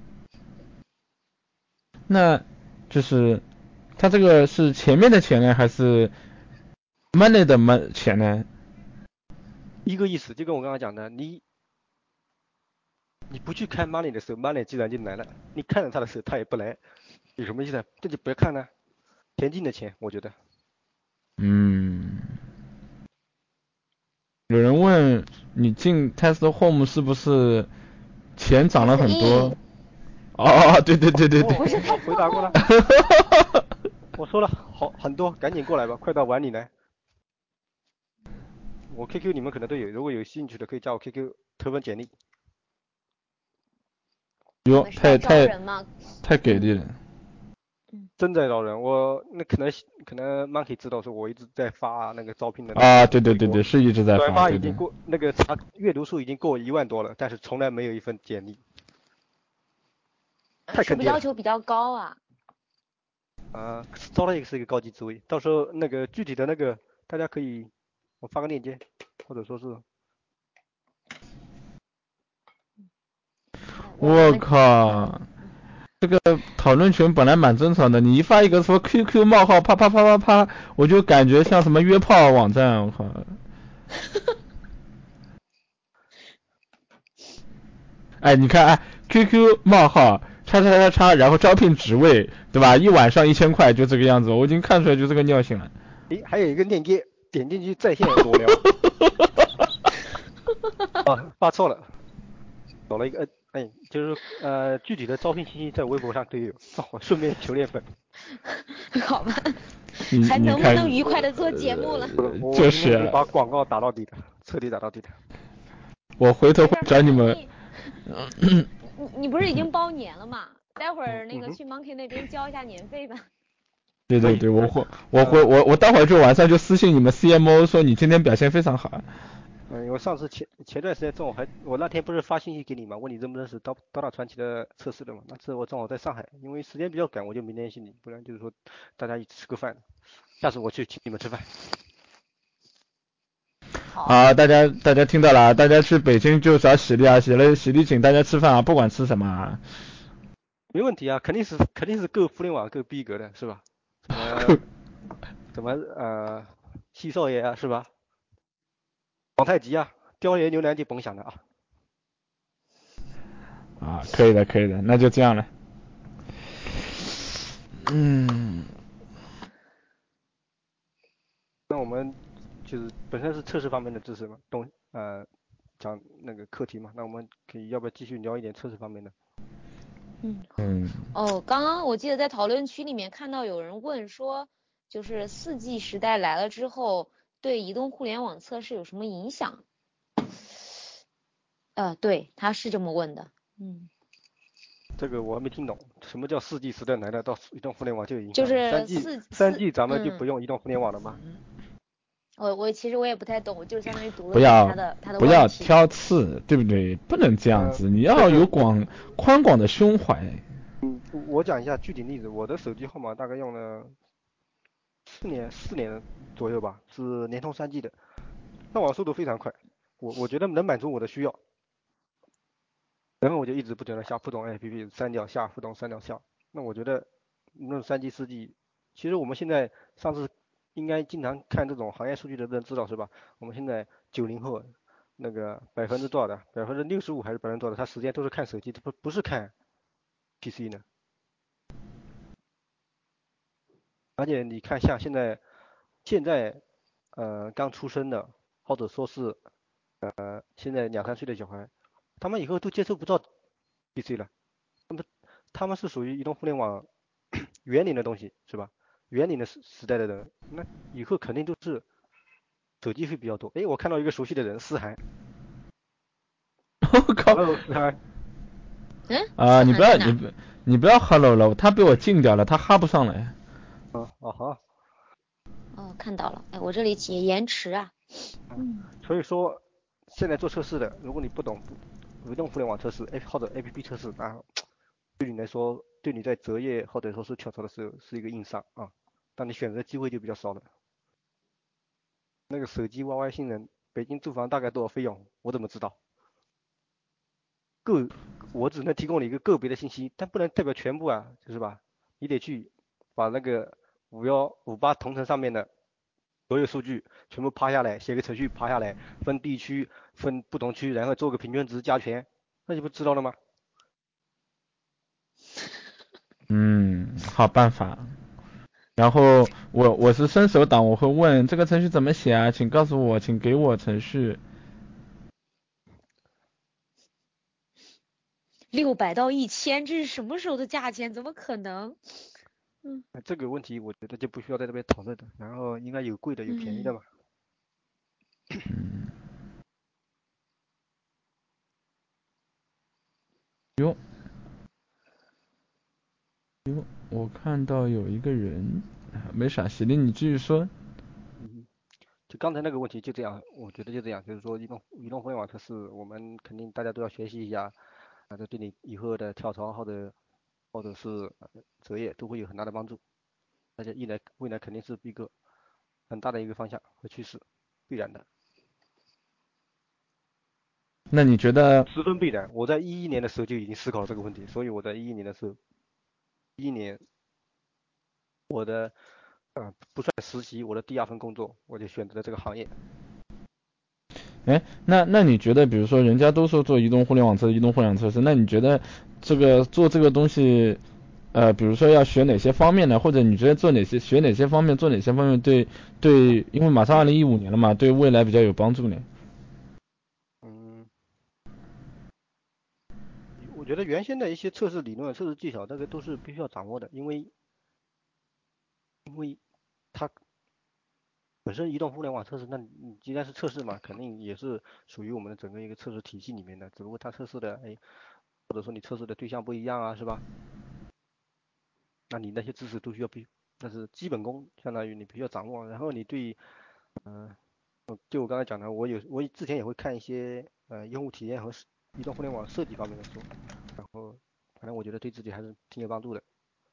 那就是他这个是前面的钱呢，还是 money 的 money 钱呢？ 一个意思，就跟我刚刚讲的，你你不去看 money 的时候 ，money 自然就来了；你看着他的时候，他也不来，有什么意思？这就别看了，田径的钱，我觉得。 嗯。有人问你进 Tesla Home 是不是钱涨了很多？哦，对对对对对。 不是回答过了。我说了， 好很多，赶紧过来吧，快到碗里来。我 Q Q 你们可能都有，如果有兴趣的可以加我 Q Q 投份简历。 哟，太太吗？ 太给力了。 嗯， 真在招人，我那可能可能 Monkey 知道说我一直在发那个招聘的啊，对对对对，是一直在发， 转发已经过那个查阅读数已经过一万多了，但是从来没有一份简历，太坑爹了。 是不是要求比较高啊？ 啊，招了也是一个高级职位，到时候那个具体的那个大家可以我发个链接，或者说是。 我靠，这个讨论群本来蛮正常的，你一发一个什么 Q Q 冒号啪啪啪啪啪，我就感觉像什么约炮网站，我靠。哎，你看，哎 ，Q Q 冒号叉叉叉叉，然后招聘职位，对吧？一晚上一千块，就这个样子，我已经看出来就这个尿性了。 诶，还有一个链接，点进去在线裸聊。啊，发错了，找了一个，哎，就是呃，具体的招聘信息在微博上都有，正好顺便求点粉。 好吧， 你还能不你能愉快的做节目了？ 呃、 我今天就是得把广告打到底的，彻底打到底的。 我回头会找你们。 你你不是已经包年了吗？待会儿那个嗯、 去 Monkey 那边交一下年费吧。 对对对，我会我会我我待会儿就晚上就私信你们 C M O 说你今天表现非常好。 嗯，我上次前前段时间正好还我那天不是发信息给你吗？问你认不认识刀刀大传奇的测试的嘛？那次我正好在上海，因为时间比较赶，我就没联系你，不然就是说大家一起吃个饭，下次我去请你们吃饭。 好， 啊，大家大家听到了啊，大家去北京就找喜力啊，喜力喜力请大家吃饭啊，不管吃什么啊。 没问题啊，肯定是肯定是够互联网够逼格的是吧？什么什么呃西少爷啊是吧？皇太极啊，雕爷牛腩就甭想了啊。 啊，可以的可以的，那就这样了。嗯。 那我们就是本身是测试方面的知识嘛，懂呃讲那个课题嘛，那我们可以要不要继续聊一点测试方面的？ 嗯嗯。 哦，刚刚我记得在讨论区里面看到有人问说，就是四 G 时代来了之后，对移动互联网测试有什么影响？呃，对，他是这么问的。嗯。 这个我还没听懂，什么叫四 G 时代来了，到移动互联网就有影响？ 就是三 G 四三 G 咱们就嗯不用移动互联网了吗？ 我我其实我也不太懂，我就是相当于读了不要他的他的不要问题。 挑刺，对不对？不能这样子， 呃， 你要这个有广宽广的胸怀。 嗯，我讲一下具体例子，我的手机号码大概用了四年四年左右吧，是联通三 G 的，上网速度非常快，我我觉得能满足我的需要，然后我就一直不停的下不同 A P P 删掉下不同删掉下，那我觉得那三 G 四 G，其实我们现在上次应该经常看这种行业数据的人知道是吧？我们现在九零后那个百分之多少的，百分之六十五还是百分之多少的，他时间都是看手机，不不是看 P C 呢。而且你看，像现在现在呃刚出生的，或者说是呃现在两三岁的小孩，他们以后都接触不到 P C 了，他们他们是属于移动互联网园林的东西是吧？园林的时时代的人，那以后肯定都是手机会比较多。哎，我看到一个熟悉的人，思涵。 我靠！ Hello，思涵。 嗯啊，你不要你哪？ 不你不要 hello 了，他被我禁掉了，他哈不上来。 啊啊好。 哦，看到了，哎，我这里也延迟啊。 嗯。所以说，现在做测试的，如果你不懂移动互联网测试，A 或者 A P P 测试，那对你来说，对你在择业或者说是跳槽的时候是一个硬伤啊，但你选择机会就比较少了。那个手机 Y Y 新人，北京租房大概多少费用？我怎么知道？个，我只能提供你一个个别的信息，但不能代表全部啊，就是吧？你得去把那个五幺五八同城上面的所有数据全部爬下来，写个程序爬下来，分地区、分不同区，然后做个平均值加权，那你不知道了吗？ 嗯，好办法。然后我我是伸手党，我会问这个程序怎么写啊？请告诉我，请给我程序。 六百到一千，这是什么时候的价钱？怎么可能？ 嗯， 这个问题我觉得就不需要在这边讨论的，然后应该有贵的有便宜的嗯嘛。 嗯，哟哟，我看到有一个人，啊没啥，喜力你继续说。 嗯，就刚才那个问题就这样，我觉得就这样，就是说移动移动互联网测试，我们肯定大家都要学习一下，啊，这对你以后的跳槽或者或者是呃择业都会有很大的帮助。而且一来未来肯定是一个很大的一个方向和趋势，必然的， 那你觉得？ 十分必然。我在一一年的时候就已经思考了这个问题，所以我在一一年的时候，一一年我的呃不算实习，我的第二份工作我就选择了这个行业。 哎，那那你觉得，比如说人家都说做移动互联网测试，移动互联网测试，那你觉得这个做这个东西，呃，比如说要学哪些方面呢？或者你觉得做哪些学哪些方面，做哪些方面对对，因为马上二零一五年了嘛，对未来比较有帮助呢？ 嗯，我觉得原先的一些测试理论、测试技巧，这个都是必须要掌握的，因为因为它本身移动互联网测试，那你既然是测试嘛，肯定也是属于我们的整个一个测试体系里面的，只不过它测试的，哎，或者说你测试的对象不一样啊，是吧？那你那些知识都需要必，那是基本功，相当于你必须要掌握。然后你对，嗯、呃，就我刚才讲的，我有我之前也会看一些呃用户体验和移动互联网设计方面的书，然后反正我觉得对自己还是挺有帮助的。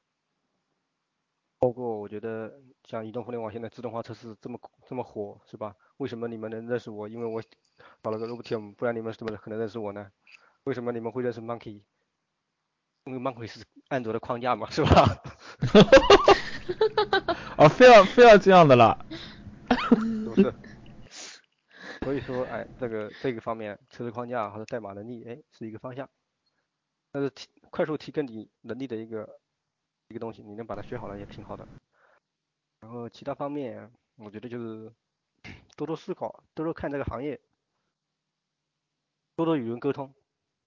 包括我觉得像移动互联网现在自动化测试这么这么火，是吧？为什么你们能认识我？因为我搞了个 Robotium，不然你们怎么可能认识我呢？为什么你们会认识 Monkey？因为 Monkey 是安卓的框架嘛，是吧？ 哦，非要非要这样的啦？ 是不是？所以说，哎，这个这个方面，测试框架或者代码能力，哎，是一个方向。但是提快速提升你能力的一个一个东西，你能把它学好了也挺好的。然后其他方面，我觉得就是多多思考，多多看这个行业，多多与人沟通。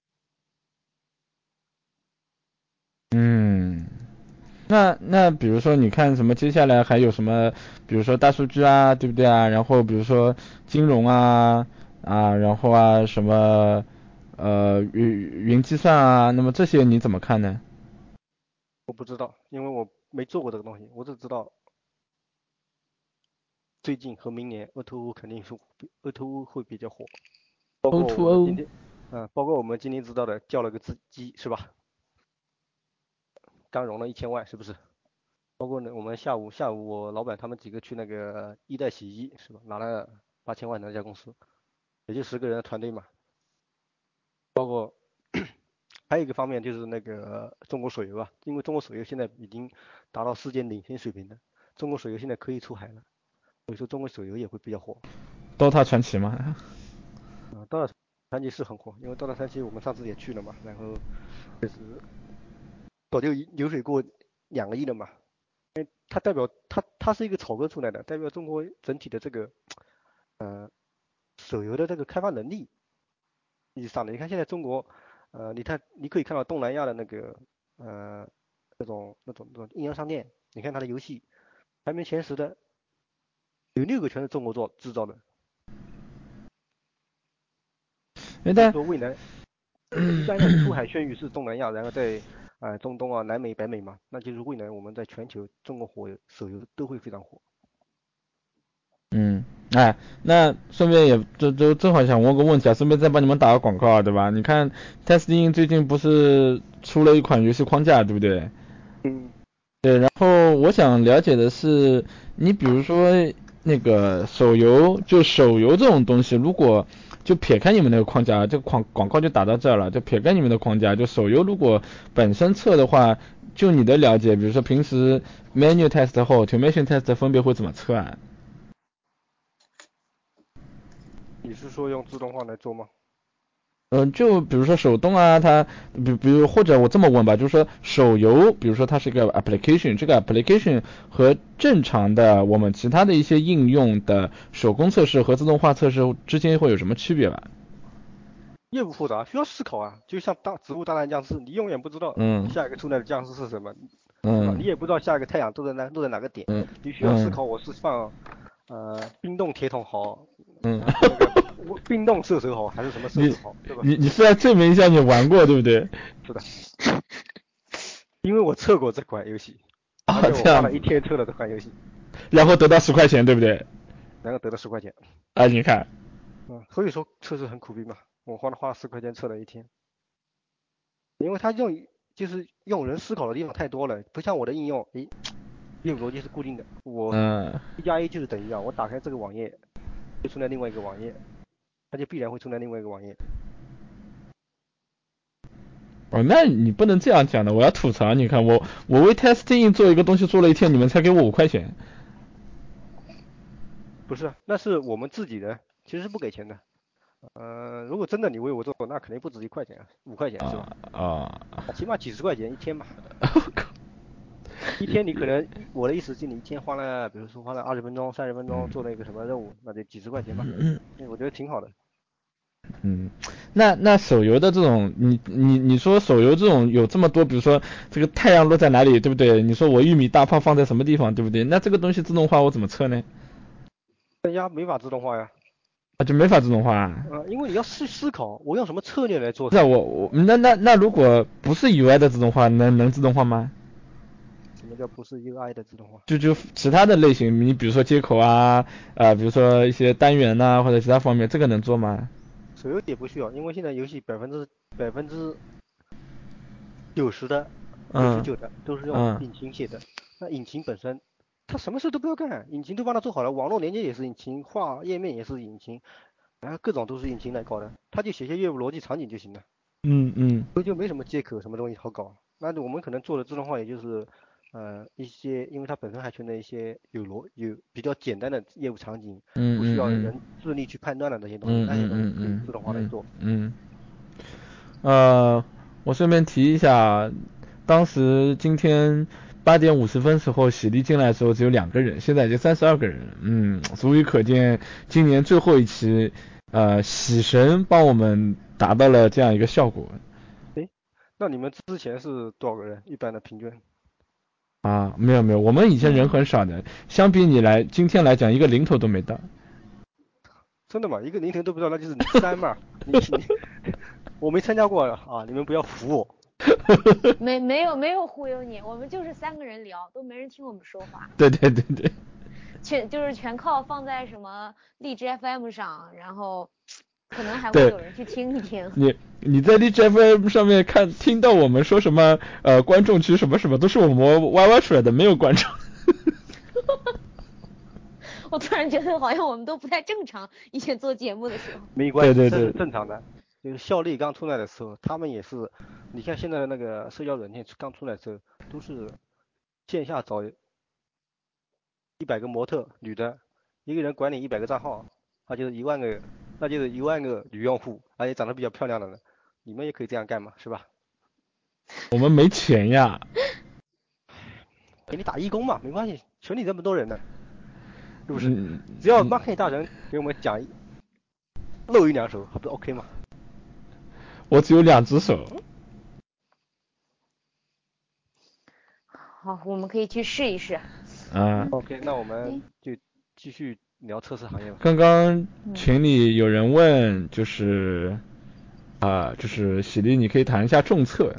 嗯，那那比如说你看什么接下来还有什么，比如说大数据啊，对不对啊？然后比如说金融啊啊，然后啊什么呃云云计算啊，那么这些你怎么看呢？ 我不知道，因为我没做过这个东西，我只知道最近和明年 O to O 肯定是 O to O 会比较火，包 O 括 to 我们今 O。 天，嗯、包括我们今天知道的叫了个字机是吧？刚融了一千万，是不是？包括呢，我们下午下午我老板他们几个去那个一代洗衣是吧，拿了八千万的那家公司，也就十个人的团队嘛。包括还有一个方面就是那个中国手游啊，因为中国手游现在已经达到世界领先水平的，中国手游现在可以出海了，所以说中国手游也会比较火。 DOTA 传奇嘛。 啊，刀塔传奇是很火，因为刀塔传奇我们上次也去了嘛，然后早就流水过两个亿了嘛。它代表它它是一个草根出来的，代表中国整体的这个呃手游的这个开发能力以上的。你看现在中国，呃，你看你可以看到东南亚的那个呃那种那种那种应用商店，你看它的游戏排名前十的有六个全是中国做制造的， 哎， 所以但说未来一般要出海宣语是东南亚，然后在呃中东啊、南美、北美嘛，那就是未来我们在全球中国火手游都会非常火。 嗯，哎，那顺便也就就正好想问个问题啊，顺便再帮你们打个广告啊，对吧？你看 Testing 最近不是出了一款游戏框架，对不对？ 嗯， 对，然后我想了解的是，你比如说那个手游，就手游这种东西，如果就撇开你们那个框架，这个广广告就打到这儿了，就撇开你们的框架，就手游如果本身测的话，就你的了解，比如说平时 manual test 和 automation test 分别会怎么测啊？ 你是说用自动化来做吗？ 嗯，就比如说手动啊，它比比如或者我这么问吧，就是说手游，比如说它是一个 application，这个 application 和正常的我们其他的一些应用的手工测试和自动化测试之间会有什么区别吧？ 业务复杂，需要思考啊，就像大植物大战僵尸，你永远不知道嗯， 下一个出来的僵尸是什么， 嗯， 你也不知道下一个太阳落在哪落在哪个点， 嗯， 你需要思考我是放呃冰冻铁桶好， 嗯， 那个冰冻射手好还是什么射手好，对吧？ 你你是要证明一下你玩过，对不对？ 是的，因为我测过这款游戏， 啊， 而且我这样花了一天测了这款游戏， 然后得到十块钱，对不对？ 然后得了十块钱。 啊，你看， 嗯，所以说测试很苦逼嘛，我花了花了十块钱测了一天，因为它用就是用人思考的地方太多了，不像我的应用，诶，业务逻辑是固定的，我嗯， 一加一就是等于二，我打开这个网页，就出来另外一个网页，它就必然会出来另外一个网页。 哦，那你不能这样讲的，我要吐槽。你看我我为 testing 做一个东西做了一天，你们才给我五块钱。 不是，那是我们自己人，其实是不给钱的。呃，如果真的你为我做，那肯定不止一块钱啊，五块钱是吧？ 啊啊， 起码几十块钱一天吧。一天你可能，我的意思是你一天花了，比如说花了二十分钟、三十分钟做了一个什么任务，那就几十块钱吧。 嗯， 我觉得挺好的。 嗯，那那手游的这种，你你你说手游这种有这么多，比如说这个太阳落在哪里，对不对？你说我玉米大炮放在什么地方，对不对？那这个东西自动化我怎么测呢？ 大家没法自动化呀。 啊，就没法自动化啊。 呃，因为你要思思考，我用什么策略来做。 那我我那那那如果不是 U I 的自动化，能能自动化吗？ 什么叫不是 U I 的自动化？ 就就其他的类型，你比如说接口啊，啊，比如说一些单元呐、或者其他方面，这个能做吗？ 手游也不需要，因为现在游戏百分之百分之九十的九十嗯九的都是用嗯引擎写的。那引擎本身，它什么事都不要干，引擎都帮它做好了，网络连接也是引擎，画页面也是引擎，然后各种都是引擎来搞的，它就写些业务逻辑场景就行了， 嗯嗯就没什么接口什么东西好搞。那我们可能做的自动化也就是，呃，一些，因为它本身还存在一些有逻有比较简单的业务场景， 嗯不需要嗯人智力去判断的那些东西， 嗯嗯那些东西嗯嗯可以自动化来嗯做。 嗯。呃，我顺便提一下，当时今天八点五十分时候，喜力进来的时候只有两个人，现在已经三十二个人了。嗯，足以可见今年最后一期，呃，喜神帮我们达到了这样一个效果。 诶，那你们之前是多少个人？一般的平均？ 啊，没有没有，我们以前人很少的，相比你来，今天来讲一个零头都没到。 真的吗？一个零头都不知道，那就是你三嘛。你你，我没参加过啊，你们不要唬我。 没没有没有忽悠你，我们就是三个人聊，都没人听我们说话。 对对对对， 全就是全靠放在什么荔枝 F M 上，然后可能还会对有人去听一听。 你你在荔枝 F M 上面看听到我们说什么呃观众区什么什么都是我们歪歪出来的，没有观众。 我突然觉得好像我们都不太正常，以前做节目的时候。 没关系， 对对对这是正常的。就是效力刚出来的时候，他们也是，你看现在的那个社交软件刚出来的时候，都是线下找一百个模特女的，一个人管理一百个账号，那就是一万个，那就是一万个女用户，而且长得比较漂亮的人，你们也可以这样干嘛，是吧？ 我们没钱呀。 给你打义工嘛，没关系，群里这么多人呢，是不是？ 嗯， 只要 marketing 大神给我们讲一露一两手，还不是 OK 吗？ 我只有两只手。 好，我们可以去试一试。 啊， OK，那我们就继续聊测试行业吧。 刚刚群里有人问，就是啊、就是喜力，你可以谈一下重测。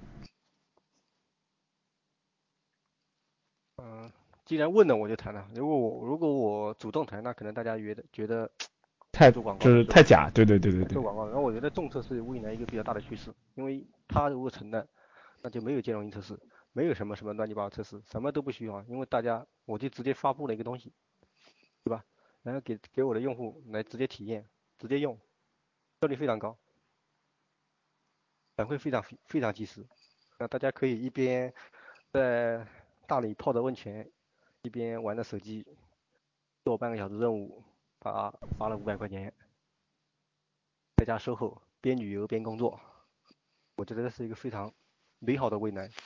嗯，既然问了我就谈了。如果我如果我主动谈，那可能大家觉得觉得太做广告就是的是吧？ 太假，对对对对对做。广告的。然后我觉得重测是未来一个比较大的趋势，因为它如果成了，那就没有兼容性测试，没有什么什么乱七八糟测试，什么都不需要，因为大家我就直接发布了一个东西，对吧？然后给给我的用户来直接体验，直接用，效率非常高，反馈非常非常及时。那大家可以一边在大理泡着温泉，一边玩着手机，做半个小时任务，发发了五百块钱，在家售后，边旅游边工作，我觉得这是一个非常美好的未来。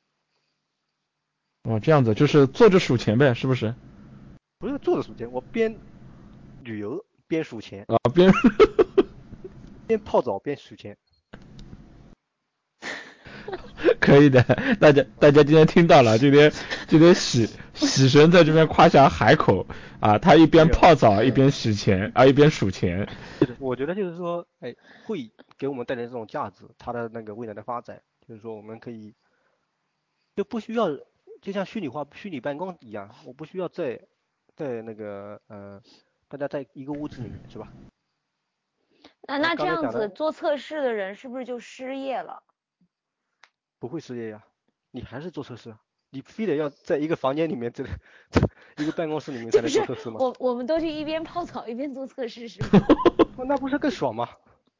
哦，这样子就是坐着数钱呗，是不是？ 不是坐着数钱，我边旅游边数钱， 啊，边边泡澡边数钱。 可以的，大家大家今天听到了，今天今天喜喜神在这边夸下海口啊，他一边泡澡一边洗钱啊，一边数钱。 我觉得就是说，哎，会给我们带来这种价值，它的那个未来的发展，就是说我们可以就不需要，就像虚拟化、虚拟办公一样，我不需要在在那个呃，大家在一个屋子里面，是吧？ 那那这样刚才讲的子做测试的人是不是就失业了？ 不会失业呀，你还是做测试啊，你非得要在一个房间里面，这一个办公室里面才能做测试吗？ 我我们都去一边泡澡一边做测试是吗？ 那不是更爽吗？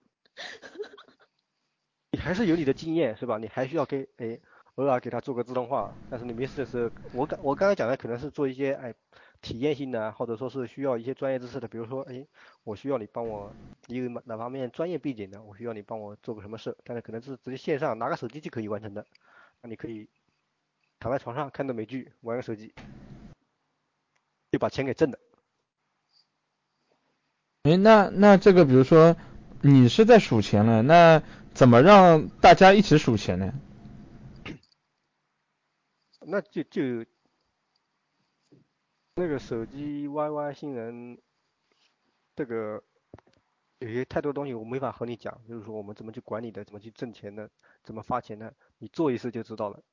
你还是有你的经验是吧？你还需要给哎偶尔给他做个自动化，但是你没事的时候，我刚我刚才讲的可能是做一些哎体验性的，或者说是需要一些专业知识的，比如说哎我需要你帮我你有哪方面专业背景的，我需要你帮我做个什么事，但是可能是直接线上拿个手机就可以完成的，那你可以躺在床上看着美剧，玩个手机，就把钱给挣了。 哎，那那这个比如说你是在数钱了，那怎么让大家一起数钱呢？ 那就就那个手机 Y Y 新人这个有些太多东西我没法和你讲，就是说我们怎么去管理的，怎么去挣钱的，怎么发钱的，你做一次就知道了。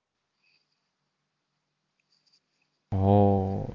哦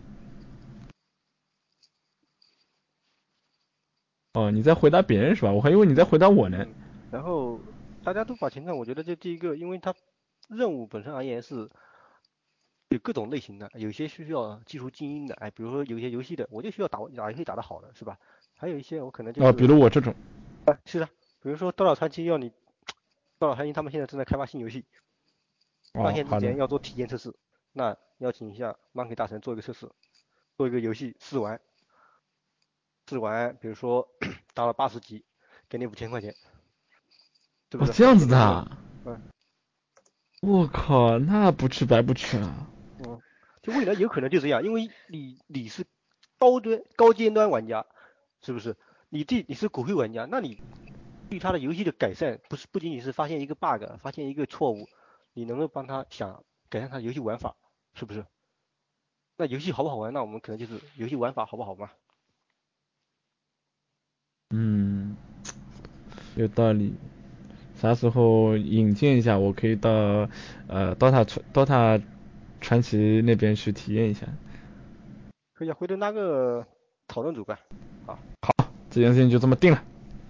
哦，你在回答别人是吧？我还以为你在回答我呢。 嗯，然后大家都把钱赚，我觉得这第一个，因为它任务本身而言是有各种类型的，有些是需要技术精英的，哎，比如说有些游戏的，我就需要打打游戏打得好的，是吧？还有一些我可能就哦，比是， 如我这种。 是的，比如说《刀塔传奇》要你，《刀塔传奇》他们现在正在开发新游戏，上哦， 线之好的。 前要做体验测试，那邀请一下 Monkey 大神做一个测试，做一个游戏试玩，试玩，比如说打了八十级，给你五千块钱，是不哦， 是？ 这样子给你一个， 的啊。 嗯我靠，那不吃白不吃啊。 嗯，就未来有可能就这样，因为你你是高端高尖端玩家，是不是？你这你是骨灰玩家，那你对他的游戏的改善，不是不仅仅是发现一个 bug，发现一个错误，你能够帮他想改善他的游戏玩法，是不是？那游戏好不好玩？那我们可能就是游戏玩法好不好嘛？ 嗯，有道理。啥时候引荐一下，我可以到呃 Dota 传 Dota 传奇那边去体验一下。 可以啊，回头拉个讨论组吧。好， 这件事情就这么定了。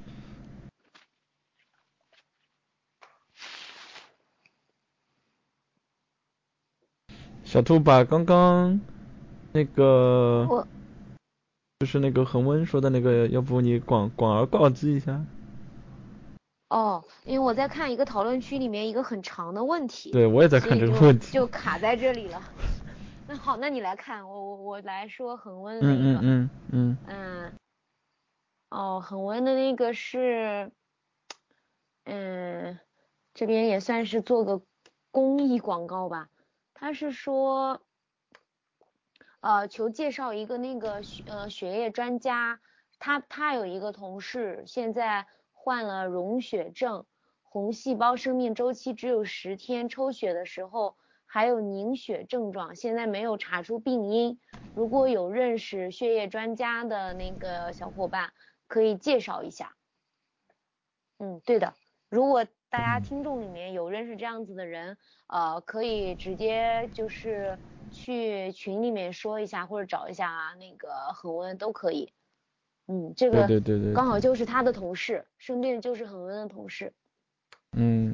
小兔把刚刚那个我就是那个恒温说的那个，要不你广广而告之一下？ 哦，因为我在看一个讨论区里面一个很长的问题， 对，我也在看这个所以就问题。 就卡在这里了。那好，那你来看，我我我来说恒温的那嗯个， 嗯嗯嗯，哦，恒温的那个是，嗯，这边也算是做个公益广告吧。他是说，呃，求介绍一个那个血呃血液专家，他他有一个同事现在患了溶血症，红细胞生命周期只有十天，抽血的时候还有凝血症状，现在没有查出病因。如果有认识血液专家的那个小伙伴，可以介绍一下。嗯，对的。如果大家听众里面有认识这样子的人，呃，可以直接就是去群里面说一下，或者找一下那个恒温都可以。嗯，这个对对对对刚好对。 就是他的同事，生病就是恒温的同事。 嗯，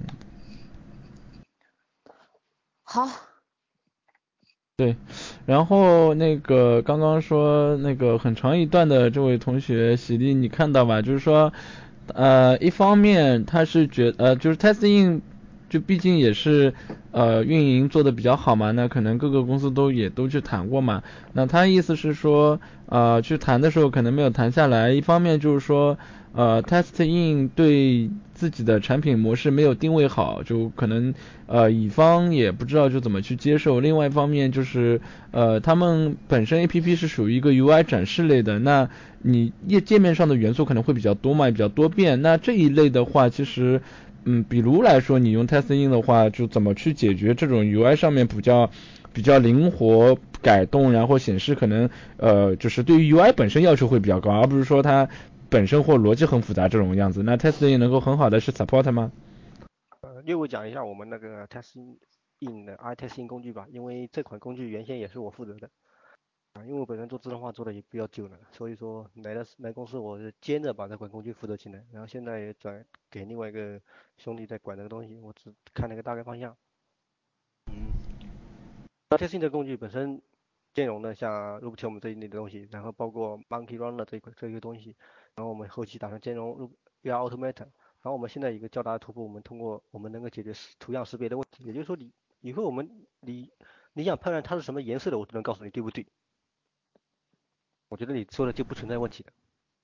好， 对。然后那个刚刚说那个很长一段的这位同学喜力，你看到吧？就是说，呃，一方面他是觉呃，就是 testing 就毕竟也是呃运营做的比较好嘛，那可能各个公司都也都去谈过嘛。那他意思是说，呃，去谈的时候可能没有谈下来。一方面就是说，呃，testing 对自己的产品模式没有定位好，就可能呃乙方也不知道就怎么去接受。另外一方面就是呃他们本身 A P P 是属于一个 U I 展示类的，那你页界面上的元素可能会比较多嘛，也比较多变。那这一类的话，其实嗯，比如来说，你用 TestIn 的话，就怎么去解决这种 U I 上面比较比较灵活改动，然后显示可能呃，就是对于 U I 本身要求会比较高，而不是说它本身或逻辑很复杂这种样子。那 TestIn 能够很好的去 support 吗？ 呃，略微讲一下我们那个 Testing In 的 iTesting 工具吧，因为这款工具原先也是我负责的。啊，因为我本身做自动化做的也比较久了，所以说来的来公司我是兼着把这款工具负责起来，然后现在也转给另外一个兄弟在管这个东西，我只看了个大概方向。嗯，那 testing 的工具本身兼容的像 Robotium 这一类的东西，然后包括 Monkey Runner 这一块这一个东西，然后我们后期打算兼容 V R Automata，然后我们现在一个较大的突破，我们通过我们能够解决图样识别的问题，也就是说你以后我们你你想判断它是什么颜色的，我都能告诉你对不对。我觉得你说的就不存在问题的。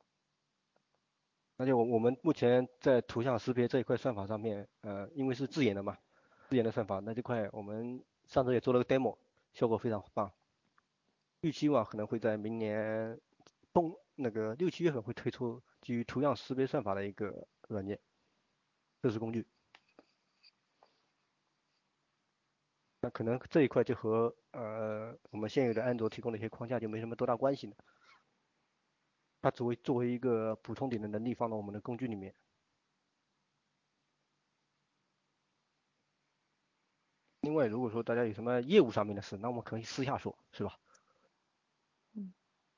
而且我我们目前在图像识别这一块算法上面，呃，因为是自研的嘛，自研的算法，那这块我们上周也做了个 demo，效果非常棒。预期嘛可能会在明年冬那个六七月份会推出基于图样识别算法的一个软件测试工具。那可能这一块就和呃我们现有的安卓提供的一些框架就没什么多大关系了。它只会作为一个补充点的能力放到我们的工具里面。另外，如果说大家有什么业务上面的事，那我们可以私下说，是吧？ 嗯。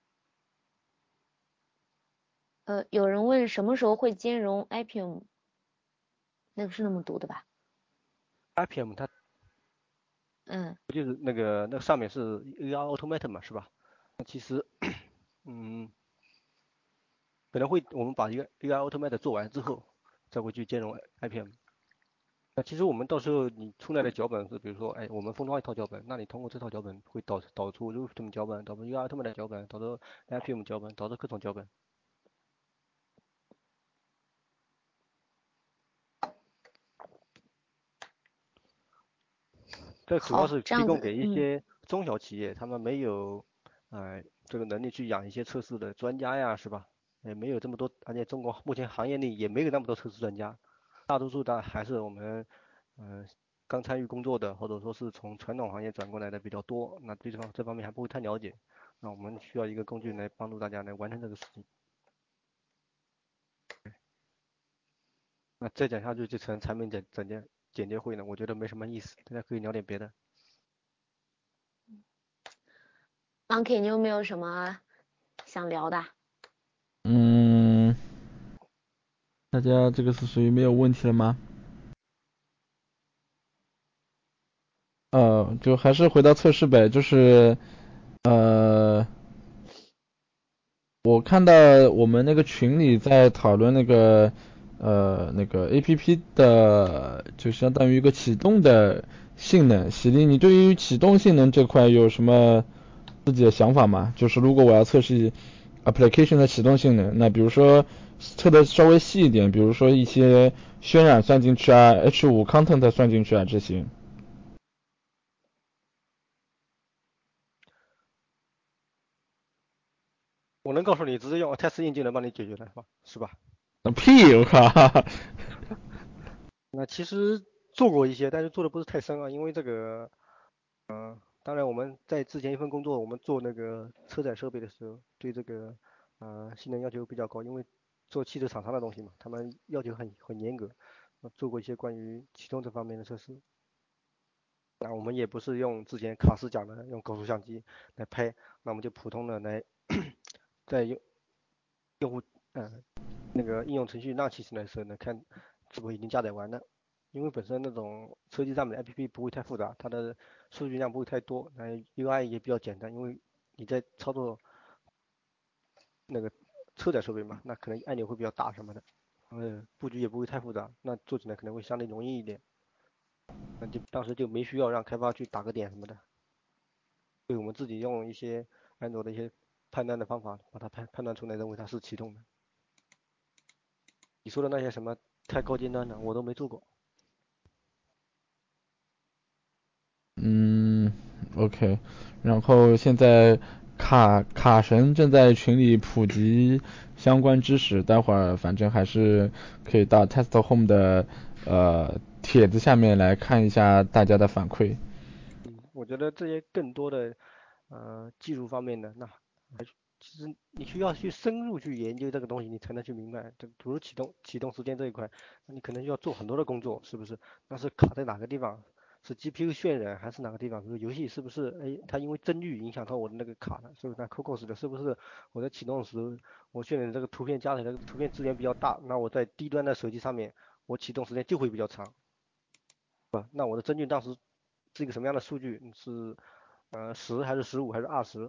呃，有人问什么时候会兼容 Appium，那个是那么读的吧？ Appium 它嗯， 不就是那个那个上面是 A R Automata 嘛，是吧？那其实，嗯，可能会我们把一个 A R Automata 做完之后，再会去兼容 Appium。那其实我们到时候你出来的脚本是，比如说，哎，我们封装一套脚本，那你通过这套脚本会导导出 Rooftom 脚本，导出 A R Automata 脚本，导出 Appium 脚本，导出各种脚本。这主要好， 是这样子， 提供给一嗯， 些中小企业，他们没有，呃，这个能力去养一些测试的专家呀，是吧？也没有这么多，而且中国目前行业里也没有那么多测试专家，大多数的还是我们，呃，刚参与工作的，或者说是从传统行业转过来的比较多，那对这方这方面还不会太了解，那我们需要一个工具来帮助大家来完成这个事情。那再讲下去就成产品简简介简介会了，我觉得没什么意思，大家可以聊点别的。 Monkey，你有没有什么想聊的？ 嗯，大家这个是属于没有问题了吗？呃，就还是回到测试呗，就是呃，我看到我们那个群里在讨论那个呃那个 A P P 的，就相当于一个启动的性能。喜力，你对于启动性能这块有什么自己的想法吗？就是如果我要测试 application 的启动性能，那比如说测的稍微细一点，比如说一些渲染算进去啊，H 五 content 算进去啊这些。 我能告诉你，直接用 test 硬件能帮你解决的，是吧？是吧？ 屁，我靠！ 那其实做过一些，但是做的不是太深啊，因为这个，嗯、当然我们在之前一份工作，我们做那个车载设备的时候，对这个，呃，性能要求比较高，因为做汽车厂商的东西嘛，他们要求很很严格，呃做过一些关于启动这方面的测试。那我们也不是用之前卡斯讲的用高速相机来拍，那我们就普通的来在用用户，呃，那个应用程序让其实的时候呢，看是否已经加载完了。因为本身那种车机上面的 A P P 不会太复杂，它的数据量不会太多，那 U I 也比较简单，因为你在操作那个车载设备嘛，那可能按钮会比较大什么的，呃，布局也不会太复杂，那做起来可能会相对容易一点。那就当时就没需要让开发去打个点什么的，对我们自己用一些安卓的一些判断的方法，把它判判断出来，认为它是启动的。你说的那些什么太高尖端的，我都没做过。 嗯，OK，然后现在卡卡神正在群里普及相关知识，待会儿反正还是可以到 Test Home 的呃帖子下面来看一下大家的反馈。 嗯，我觉得这些更多的呃技术方面的，那还其实你需要去深入去研究这个东西，你才能去明白。这比如启动启动时间这一块，那你可能要做很多的工作，是不是？那是卡在哪个地方？是 G P U 渲染还是哪个地方？比如游戏是不是？哎，它因为帧率影响到我的那个卡了，是不是？那 Cocos 的，是不是？我在启动时，我渲染这个图片加起来的图片资源比较大，那我在低端的手机上面，我启动时间就会比较长。那我的帧率当时是一个什么样的数据？是呃十还是十五还是二十？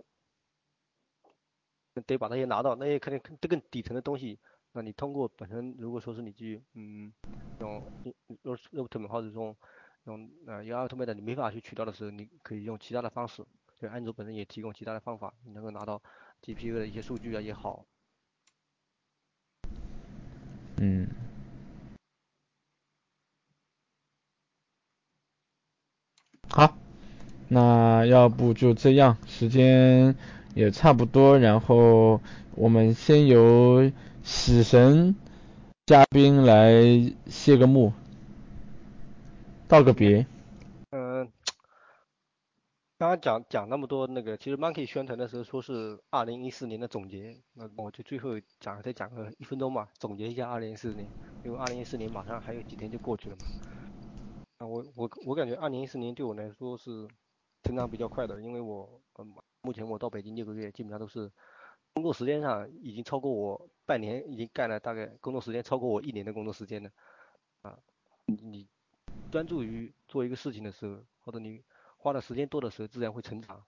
得把那些拿到，那些肯定这更底层的东西。那你通过本身如果说是你去嗯用用 Optimum 或者这种用呃 U I Automate 你没法去取到的时候，你可以用其他的方式。对，安卓本身也提供其他的方法，你能够拿到 G P U 的一些数据啊也好。 嗯。好，那要不就这样，时间也差不多，然后我们先由喜神嘉宾来谢个幕，道个别。 嗯，刚刚讲讲那么多那个，其实 Monkey 宣传的时候说是二零一四年的总结，那我就最后讲再讲个一分钟吧，总结一下二零一四年，因为二零一四年马上还有几天就过去了嘛。啊，我我我感觉二零一四年对我来说是成长比较快的，因为我嗯目前我到北京六个月，基本上都是工作时间上已经超过我半年，已经干了大概工作时间超过我一年的工作时间了。啊，你专注于做一个事情的时候，或者你花的时间多的时候，自然会成长。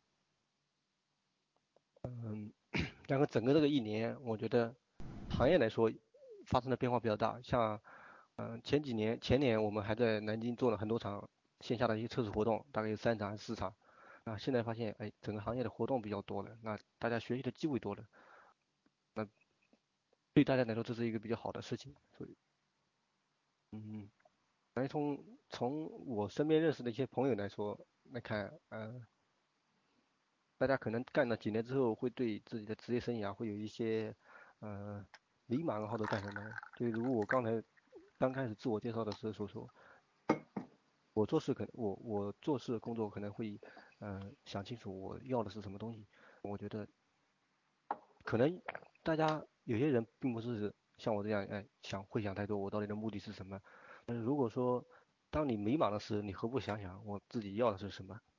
嗯，然后整个这个一年，我觉得行业来说发生的变化比较大，像嗯前几年前年我们还在南京做了很多场线下的一些测试活动，大概有三场还是四场。那现在发现，哎，整个行业的活动比较多了，那大家学习的机会多了，那对大家来说这是一个比较好的事情。所以，嗯，来从从我身边认识的一些朋友来说来看，嗯、大家可能干了几年之后，会对自己的职业生涯会有一些呃迷茫或者干什么。就如我刚才刚开始自我介绍的时候所说，我做事可能我我做事工作可能会呃想清楚我要的是什么东西。我觉得可能大家有些人并不是像我这样，哎，想会想太多，我到底的目的是什么？但是如果说当你迷茫的时候，你何不想想我自己要的是什么，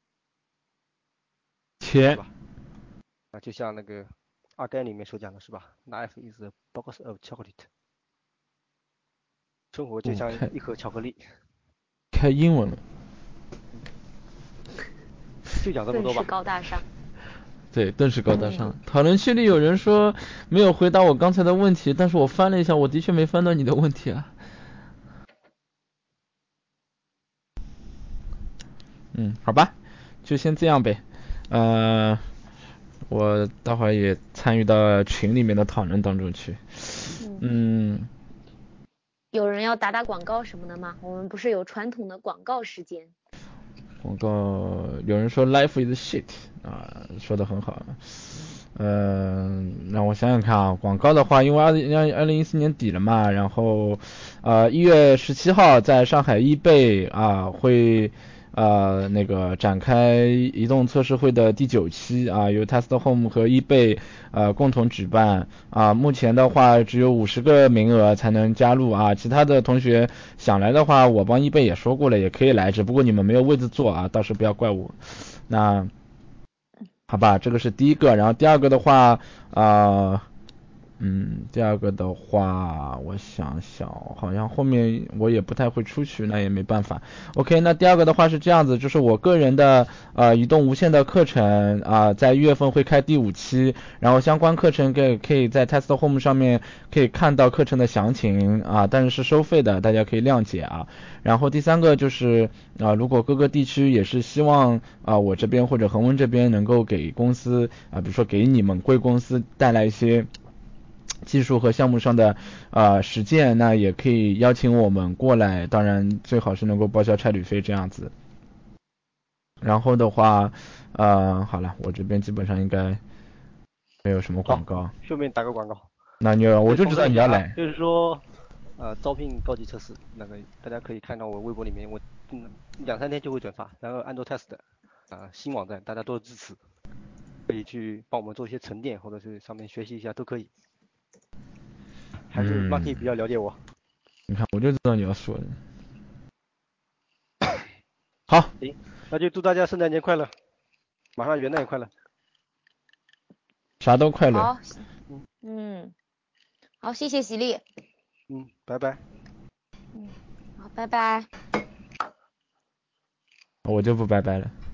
对钱。 吧？啊，就像那个二代里面所讲的是吧？Life is a box of chocolate，生活就哦，开像一盒巧克力。 开英文了。 就讲这么顿时多吧。 高大上。 对，顿时高大上。讨论区里有人说没有回答我刚才的问题，但是我翻了一下，我的确没翻到你的问题啊。嗯，好吧，就先这样呗。呃，我待会儿也参与到群里面的讨论当中去。嗯。 有人要打打广告什么的吗？我们不是有传统的广告时间。 广告有人说 life is shit 啊，说的很好。嗯、呃，让我想想看啊，广告的话，因为二零二零一四年底了嘛，然后呃一月十七号在上海易贝啊会呃那个展开移动测试会的第九期啊，由 Test Home 和易贝呃共同举办啊，目前的话只有五十个名额才能加入啊，其他的同学想来的话，我帮易贝也说过了，也可以来，只不过你们没有位置坐啊，到时候不要怪我。那好吧，这个是第一个，然后第二个的话，啊、呃，嗯，第二个的话，我想想，好像后面我也不太会出去，那也没办法。OK，那第二个的话是这样子，就是我个人的呃移动无线的课程啊、呃，在一月份会开第五期，然后相关课程可以可以在 Test Home 上面可以看到课程的详情啊，但是是收费的，大家可以谅解啊。然后第三个就是啊、呃，如果各个地区也是希望啊、呃，我这边或者恒温这边能够给公司啊、呃，比如说给你们贵公司带来一些技术和项目上的呃实践，那也可以邀请我们过来，当然最好是能够报销差旅费这样子。然后的话，呃，好了，我这边基本上应该没有什么广告。 顺便打个广告。 那你我就知道你要来。 就是说，呃，招聘高级测试，那个大家可以看到我微博里面，我嗯两三天就会转发，然后安卓 test 啊、呃、新网站，大家多支持，可以去帮我们做一些沉淀，或者是上面学习一下都可以。还是 Monkey 比较了解我。 嗯、你看，我就知道你要说的。好， 行，那就祝大家圣诞节快乐，马上元旦也快乐。 啥都快乐。 好，嗯，好，谢谢喜力。 嗯，拜拜。 嗯，好，拜拜。 我就不拜拜了。